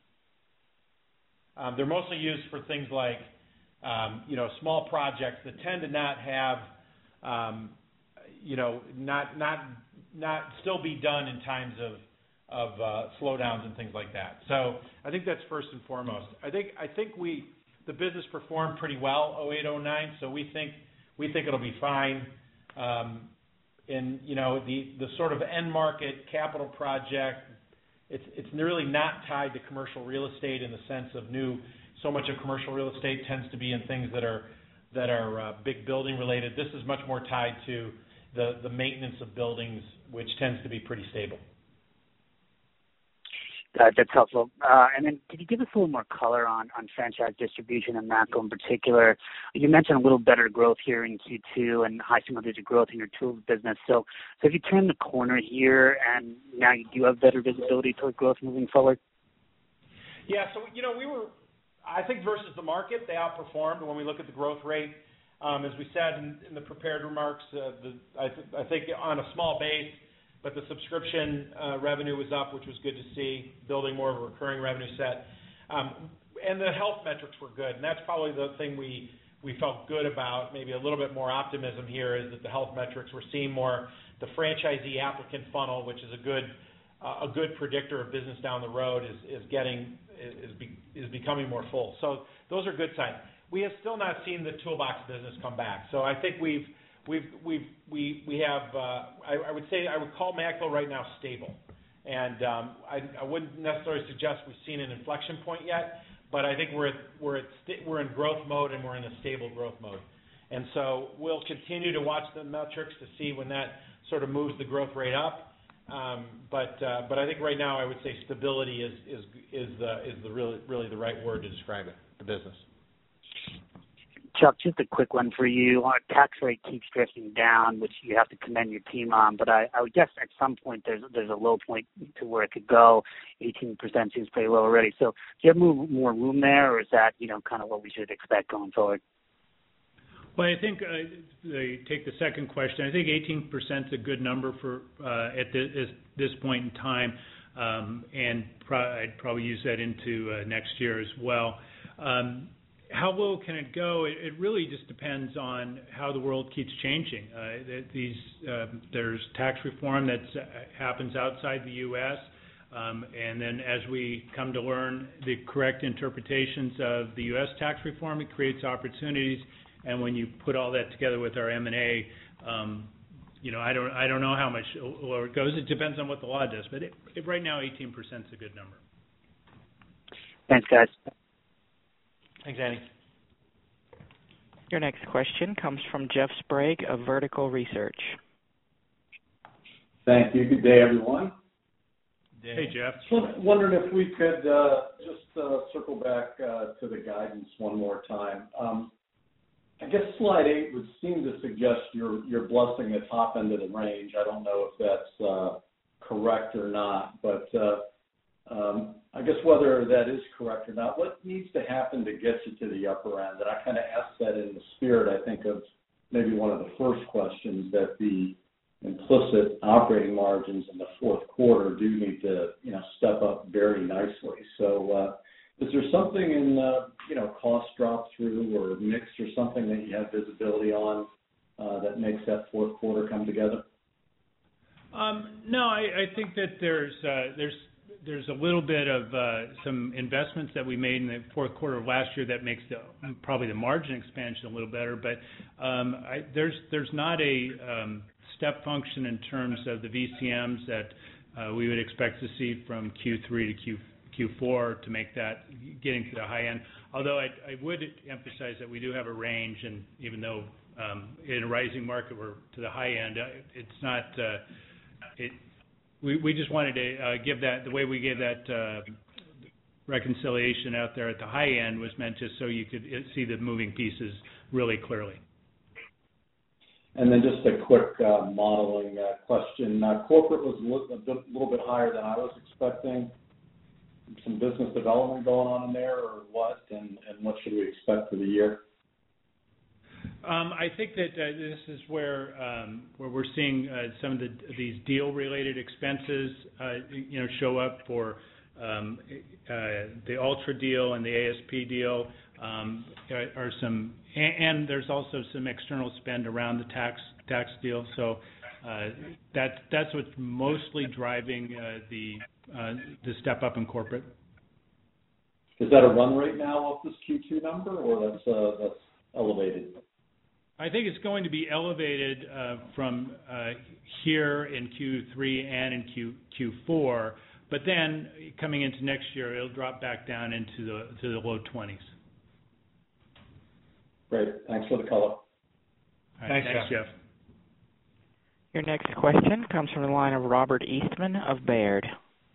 Um, they're mostly used for things like, um, you know, small projects that tend to not have, um, you know, not not not still be done in times of of uh, slowdowns and things like that. So I think that's first and foremost. I think I think we the business performed pretty well oh eight oh nine, so we think we think it'll be fine. Um, and you know, the the sort of end market capital project. It's it's really not tied to commercial real estate in the sense of new. So much of commercial real estate tends to be in things that are that are uh, big building related. This is much more tied to the the maintenance of buildings, which tends to be pretty stable. Uh, that's helpful. Uh, and then could you give us a little more color on, on franchise distribution and Matco in particular? You mentioned a little better growth here in Q two and high single-digit growth in your tools business. So, so have you turned the corner here and now you do have better visibility toward growth moving forward? Yeah, so, you know, we were, I think versus the market, they outperformed when we look at the growth rate. Um, as we said in, in the prepared remarks, uh, the, I, th- I think on a small base, but the subscription uh, revenue was up, which was good to see, building more of a recurring revenue set. Um, and the health metrics were good, and that's probably the thing we, we felt good about, maybe a little bit more optimism here, is that the health metrics, we're seeing more the franchisee applicant funnel, which is a good uh, a good predictor of business down the road, is, is getting is, be, is becoming more full. So those are good signs. We have still not seen the toolbox business come back. So I think we've We've we've we we have. Uh, I, I would say I would call Matco right now stable, and um, I, I wouldn't necessarily suggest we've seen an inflection point yet. But I think we're at, we're at st- we're in growth mode and we're in a stable growth mode, and so we'll continue to watch the metrics to see when that sort of moves the growth rate up. Um, but uh, but I think right now I would say stability is is is the is the really really the right word to describe it, the business. Chuck, just a quick one for you. Our tax rate keeps drifting down, which you have to commend your team on, but I, I would guess at some point there's there's a low point to where it could go. eighteen percent seems pretty low already. So do you have more, more room there, or is that, you know, kind of what we should expect going forward? Well, I think uh, they take the second question. I think eighteen percent is a good number for uh, at this, this point in time, um, and pro- I'd probably use that into uh, next year as well. Um, How low can it go? It, it really just depends on how the world keeps changing. Uh, these uh, there's tax reform that uh, happens outside the U S, um, and then as we come to learn the correct interpretations of the U S tax reform, it creates opportunities. And when you put all that together with our M and A, um, you know, I don't I don't know how much lower it goes. It depends on what the law does. But it, it, right now, eighteen percent is a good number. Thanks, guys. Thanks, Andy. Your next question comes from Jeff Sprague of Vertical Research. Thank you. Good day, everyone. Hey, Jeff. Just wondering if we could uh, just uh, circle back uh, to the guidance one more time. Um, I guess slide eight would seem to suggest you're you're blessing the top end of the range. I don't know if that's uh, correct or not, but uh, Um, I guess whether that is correct or not, what needs to happen to get you to the upper end? And I kind of asked that in the spirit, I think, of maybe one of the first questions, that the implicit operating margins in the fourth quarter do need to, you know, step up very nicely. So uh, is there something in, uh, you know, cost drop through or mix or something that you have visibility on uh, that makes that fourth quarter come together? Um, no, I, I think that there's uh, there's there's a little bit of uh, some investments that we made in the fourth quarter of last year that makes the probably the margin expansion a little better. But um, I, there's there's not a um, step function in terms of the V C Ms that uh, we would expect to see from Q three to Q Q four to make that getting to the high end. Although I, I would emphasize that we do have a range, and even though um, in a rising market we're to the high end, it's not. Uh, It, we, we just wanted to uh, give that, the way we gave that uh, reconciliation out there at the high end was meant just so you could see the moving pieces really clearly. And then just a quick uh, modeling uh, question. Uh, corporate was a little, a bit, little bit higher than I was expecting. Some business development going on in there or what, and, and what should we expect for the year? Um, I think that uh, this is where um, where we're seeing uh, some of the, these deal-related expenses, uh, you know, show up for um, uh, the Ultra deal and the A S P deal. Um, are some, and, and there's also some external spend around the tax tax deal. So uh, that that's what's mostly driving uh, the uh, the step up in corporate. Is that a run rate now off this Q two number, or that's uh, that's elevated? I think it's going to be elevated uh, from uh, here in Q three and in Q, Q4, but then coming into next year, it'll drop back down into the to the low twenties. Great. Thanks for the color. All right, thanks, thanks, Jeff. Jeff. Your next question comes from the line of Robert Eastman of Baird.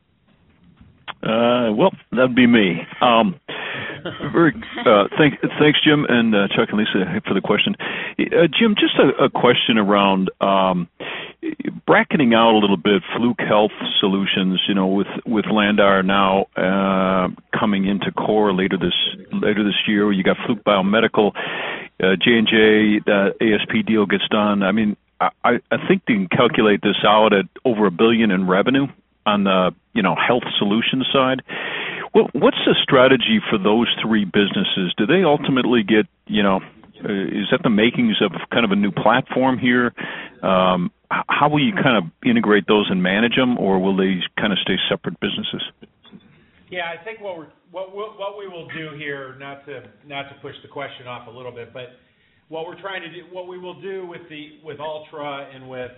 Uh, well, that'd be me. Um, very, uh, thank, thanks, Jim and uh, Chuck and Lisa for the question. Uh, Jim, just a, a question around um, bracketing out a little bit Fluke Health Solutions. You know, with with Landauer now uh, coming into core later this later this year, you got Fluke Biomedical, uh, J and J. The A S P deal gets done. I mean, I, I think they can calculate this out at over a billion in revenue on the, you know, health solutions side. Well, what's the strategy for those three businesses? Do they ultimately get, you know, uh, is that the makings of kind of a new platform here? Um, how will you kind of integrate those and manage them, or will they kind of stay separate businesses? Yeah, I think what we're what we'll, what we will do here, not to not to push the question off a little bit, but what we're trying to do, what we will do with the with Ultra and with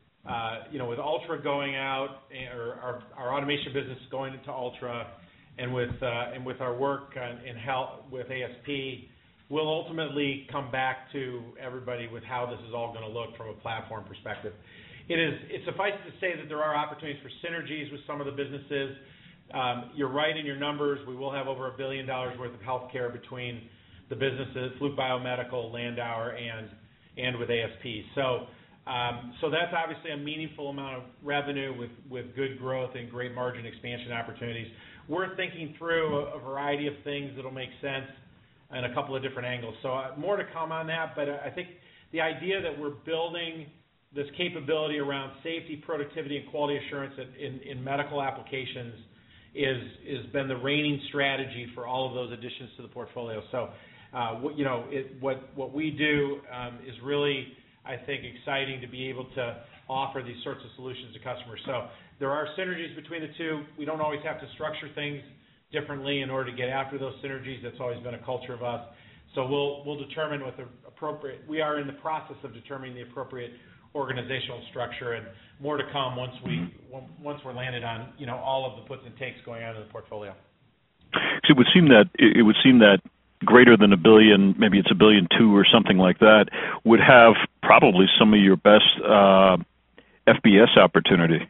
Uh, you know, with Ultra going out, or our, our automation business going into Ultra, and with uh, and with our work on, in health with A S P, we'll ultimately come back to everybody with how this is all going to look from a platform perspective. It is it suffices to say that there are opportunities for synergies with some of the businesses. Um, you're right in your numbers. We will have over a billion dollars worth of healthcare between the businesses, Fluke Biomedical, Landauer, and and with A S P. So. Um, so that's obviously a meaningful amount of revenue with, with good growth and great margin expansion opportunities. We're thinking through a, a variety of things that'll make sense in a couple of different angles. So uh, more to come on that, but I think the idea that we're building this capability around safety, productivity, and quality assurance in, in, in medical applications is has been the reigning strategy for all of those additions to the portfolio. So, uh, what, you know, it, what what we do um, is really, I think, exciting to be able to offer these sorts of solutions to customers. So there are synergies between the two. We don't always have to structure things differently in order to get after those synergies. That's always been a culture of us. So we'll we'll determine what the appropriate. We are in the process of determining the appropriate organizational structure, and more to come once we once we're landed on, you know, all of the puts and takes going on in the portfolio. So it would seem that it would seem that. greater than a billion, maybe it's a billion two or something like that, would have probably some of your best uh, F B S opportunity.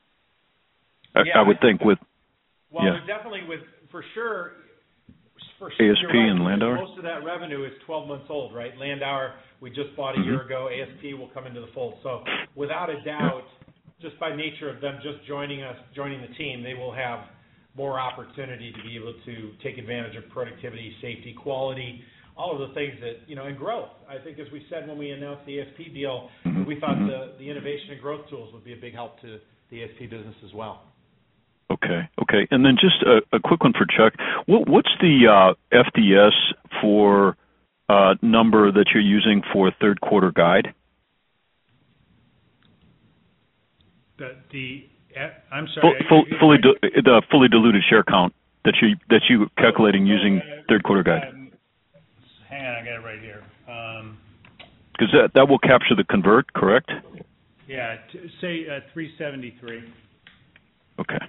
I, yeah, I would I think, think with. Well, yeah. definitely with, for sure, for A S P right, and Landauer? Most of that revenue is twelve months old, right? Landauer, we just bought a mm-hmm. year ago. A S P will come into the fold. So without a doubt, just by nature of them just joining us, joining the team, they will have more opportunity to be able to take advantage of productivity, safety, quality, all of the things that, you know, and growth. I think, as we said when we announced the A S P deal, we thought the, the innovation and growth tools would be a big help to the A S P business as well. Okay, okay. And then just a, a quick one for Chuck. What, what's the uh, F D S for uh, number that you're using for third quarter guide? The, the uh, I'm sorry. Full, full, fully di- the fully diluted share count that you that you calculating using third quarter guide. Um, hang on, I got it right here. Because um, that that will capture the convert, correct? Yeah, t- say uh, three seventy-three. Okay.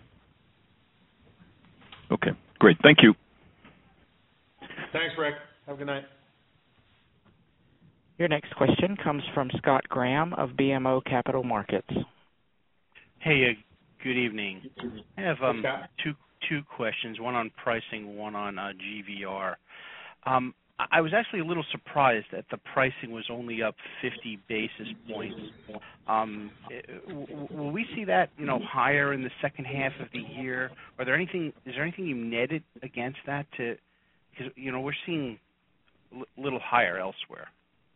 Okay, great. Thank you. Thanks, Rick. Have a good night. Your next question comes from Scott Graham of B M O Capital Markets. Hey, uh, good evening. I have um, hey, two two questions, one on pricing, one on uh, G V R. Um, I was actually a little surprised that the pricing was only up fifty basis points. Um, will we see that, you know, higher in the second half of the year? Are there anything? Is there anything you netted against that? To because you know we're seeing a little higher elsewhere.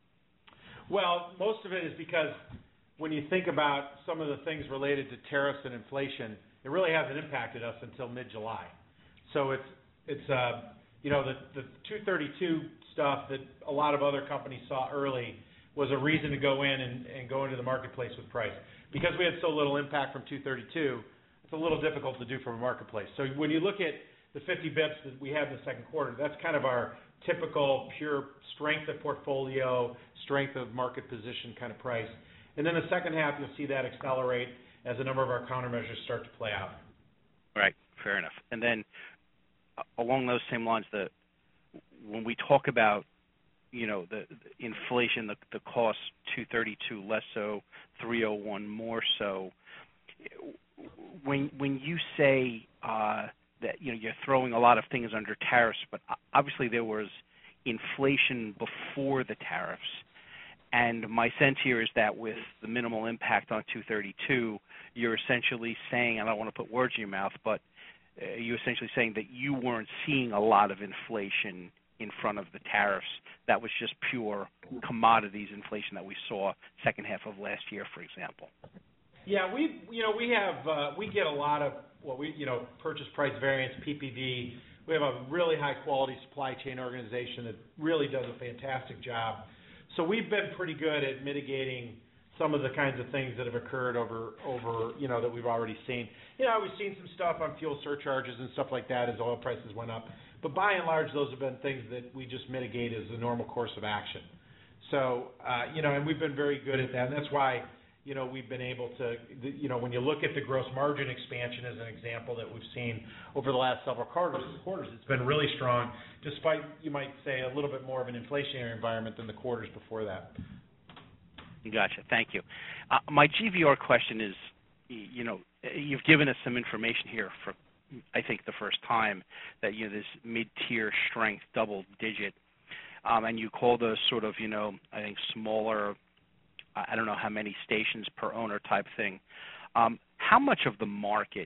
Well, most of it is because when you think about some of the things related to tariffs and inflation, it really hasn't impacted us until mid-July. So it's it's uh, you know the the two thirty-two stuff that a lot of other companies saw early was a reason to go in and, and go into the marketplace with price. Because we had so little impact from two thirty-two, it's a little difficult to do from a marketplace. So when you look at the fifty bips that we had in the second quarter, that's kind of our typical pure strength of portfolio, strength of market position kind of price. And then the second half, you'll see that accelerate as a number of our countermeasures start to play out. Right, fair enough. And then uh, along those same lines, the when we talk about, you know, the, the inflation, the, the cost two thirty-two less so, three oh one more so. When when you say uh, that, you know, you're throwing a lot of things under tariffs, but obviously there was inflation before the tariffs. And my sense here is that with the minimal impact on two thirty-two, you're essentially saying, and I don't want to put words in your mouth, but uh, you're essentially saying that you weren't seeing a lot of inflation in front of the tariffs. That was just pure commodities inflation that we saw second half of last year, for example. Yeah, we you know we have uh, we get a lot of what we you know purchase price variance, P P V. We have a really high quality supply chain organization that really does a fantastic job. So we've been pretty good at mitigating some of the kinds of things that have occurred over over you know that we've already seen. You know, we've seen some stuff on fuel surcharges and stuff like that as oil prices went up. But by and large, those have been things that we just mitigate as the normal course of action. So, uh, you know, and we've been very good at that. And that's why, you know, we've been able to, you know, when you look at the gross margin expansion as an example that we've seen over the last several quarters, quarters it's been really strong, despite, you might say, a little bit more of an inflationary environment than the quarters before that. Gotcha. Thank you. Uh, my G V R question is, you know, you've given us some information here for, I think, the first time that, you know, this mid-tier strength double digit, um, and you call those sort of, you know, I think smaller, I don't know how many stations per owner type thing. Um, how much of the market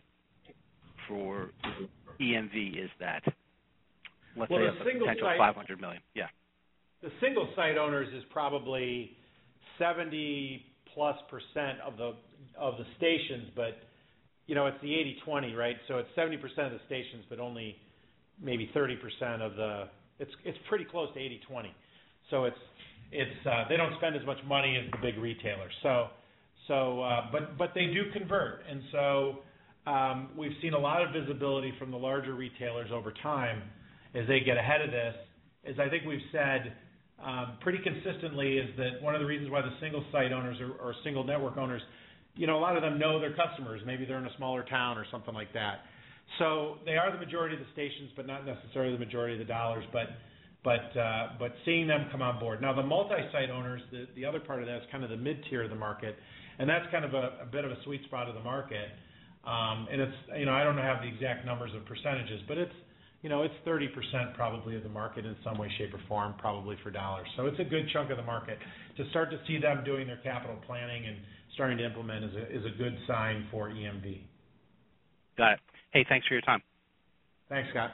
for E M V is that? Let's well, say the a single potential site, five hundred million. Yeah. The single site owners is probably seventy plus percent of the of the stations, but you know, it's the eighty twenty, right? So it's seventy percent of the stations, but only maybe thirty percent of the, it's it's pretty close to eighty twenty. So it's, it's uh, they don't spend as much money as the big retailers. So, so uh, but, but they do convert. And so um, we've seen a lot of visibility from the larger retailers over time as they get ahead of this. As I think we've said um, pretty consistently is that one of the reasons why the single site owners or, or single network owners, you know, a lot of them know their customers. Maybe they're in a smaller town or something like that. So they are the majority of the stations, but not necessarily the majority of the dollars. But but uh, but seeing them come on board. Now the multi-site owners, the, the other part of that is kind of the mid-tier of the market, and that's kind of a, a bit of a sweet spot of the market. Um, and it's, you know, I don't have the exact numbers of percentages, but it's, you know, it's thirty percent probably of the market in some way, shape, or form, probably for dollars. So it's a good chunk of the market. To start to see them doing their capital planning and starting to implement is a, is a good sign for E M V. Got it. Hey, thanks for your time. Thanks, Scott.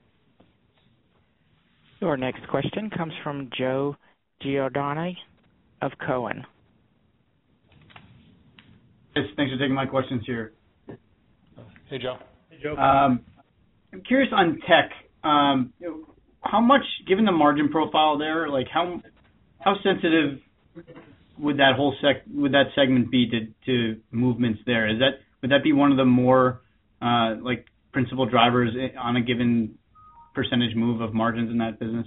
Your next question comes from Joe Giordano of Cowen. Yes, thanks for taking my questions here. Hey, Joe. Hey, Joe. Um, I'm curious on tech. Um, how much, given the margin profile there, like how how sensitive would that whole sec would that segment be to, to movements there? Is that would that be one of the more uh, like principal drivers on a given percentage move of margins in that business?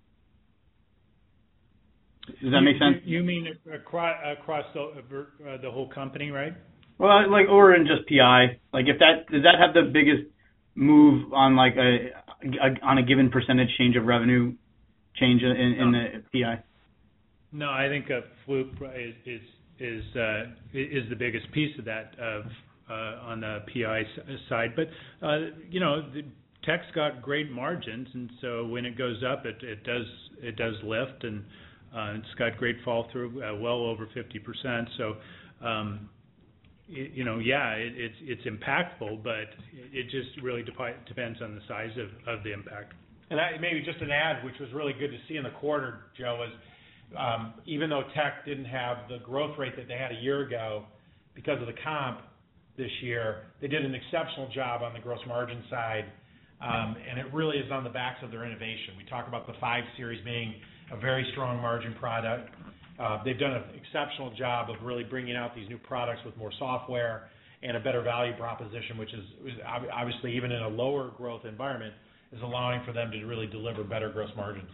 Does that you, make sense? You mean across, across the uh, the whole company, right? Well, like or in just P I. Like if that does that have the biggest move on like a, a on a given percentage change of revenue change in, in no. the P I? No, I think uh, Fluke is is is, uh, is the biggest piece of that of uh, on the P I side. But uh, you know, the tech's got great margins, and so when it goes up, it, it does it does lift, and uh, it's got great fall through, uh, well over fifty percent. So. Um, it, you know, yeah, it, it's it's impactful, but it just really dep- depends on the size of, of the impact. And I, maybe just an add, which was really good to see in the quarter, Joe, was um, even though tech didn't have the growth rate that they had a year ago because of the comp this year, they did an exceptional job on the gross margin side, um, and it really is on the backs of their innovation. We talk about the five series being a very strong margin product. Uh, they've done an exceptional job of really bringing out these new products with more software and a better value proposition, which is, is obviously, even in a lower growth environment, is allowing for them to really deliver better gross margins.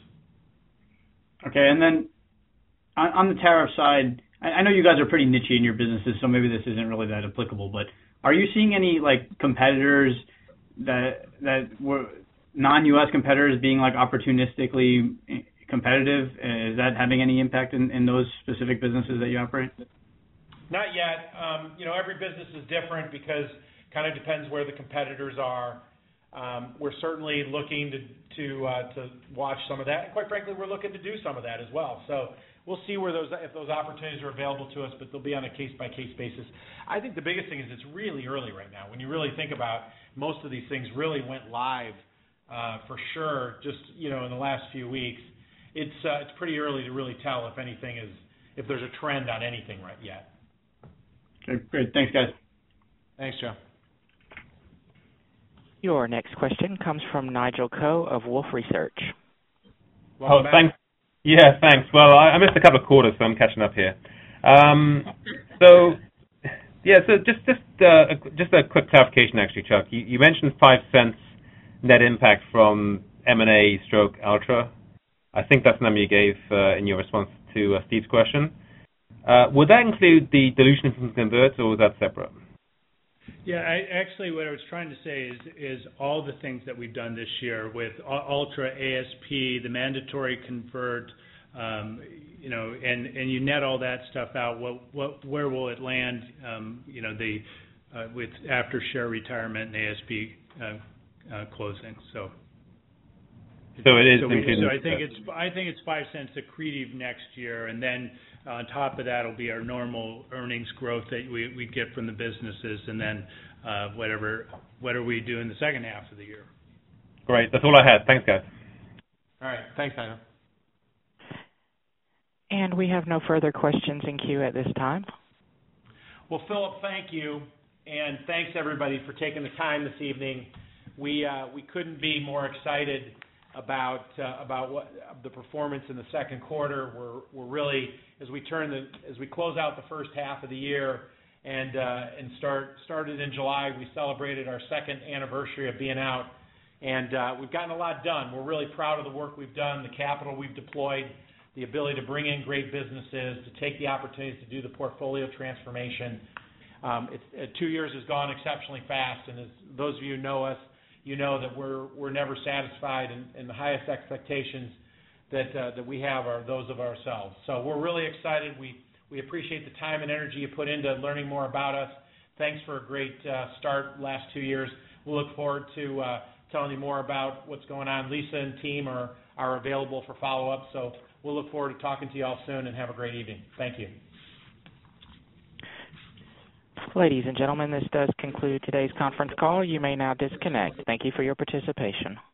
Okay, and then on, on the tariff side, I, I know you guys are pretty niche in your businesses, so maybe this isn't really that applicable, but are you seeing any like competitors that that were non-U S competitors being like opportunistically competitive? Is that having any impact in, in those specific businesses that you operate? Not yet. Um, you know, every business is different because it kind of depends where the competitors are. Um, we're certainly looking to to, uh, to watch some of that. And quite frankly, we're looking to do some of that as well. So we'll see where those if those opportunities are available to us, but they'll be on a case-by-case basis. I think the biggest thing is it's really early right now. When you really think about most of these things really went live uh, for sure just, you know, in the last few weeks. It's uh, it's pretty early to really tell if anything is if there's a trend on anything right yet. Okay, great. Thanks, guys. Thanks, Joe. Your next question comes from Nigel Coe of Wolfe Research. Welcome oh, back. Thanks. Yeah, thanks. Well, I, I missed a couple of quarters, so I'm catching up here. Um, so, yeah, so just just uh, just a quick clarification, actually, Chuck. You, you mentioned five cents net impact from M and A stroke Altra. I think that's the number you gave uh, in your response to uh, Steve's question. Uh, would that include the dilution from converts, or was that separate? Yeah, I, actually, what I was trying to say is is all the things that we've done this year with Ultra, A S P, the mandatory convert, um, you know, and, and you net all that stuff out. What what where will it land? Um, you know, the uh, with after share retirement and A S P uh, uh, closing. So. So it is. So, we, so I think it's I think it's five cents accretive next year, and then on top of that will be our normal earnings growth that we we get from the businesses, and then uh, whatever whatever we do in the second half of the year. Great, that's all I had. Thanks, guys. All right, thanks, Nigel. And we have no further questions in queue at this time. Well, Philip, thank you, and thanks everybody for taking the time this evening. We uh, we couldn't be more excited about uh, about what the performance in the second quarter. We're we're really as we turn the as we close out the first half of the year and uh, and start started in July. We celebrated our second anniversary of being out, and uh, we've gotten a lot done. We're really proud of the work we've done, the capital we've deployed, the ability to bring in great businesses, to take the opportunities to do the portfolio transformation. Um, it's, uh, two years has gone exceptionally fast, and as those of you who know us, you know that we're we're never satisfied, and, and the highest expectations that uh, that we have are those of ourselves. So we're really excited. We we appreciate the time and energy you put into learning more about us. Thanks for a great uh, start last two years. We'll look forward to uh, telling you more about what's going on. Lisa and team are are available for follow-up. So we'll look forward to talking to you all soon, and have a great evening. Thank you. Ladies and gentlemen, this does conclude today's conference call. You may now disconnect. Thank you for your participation.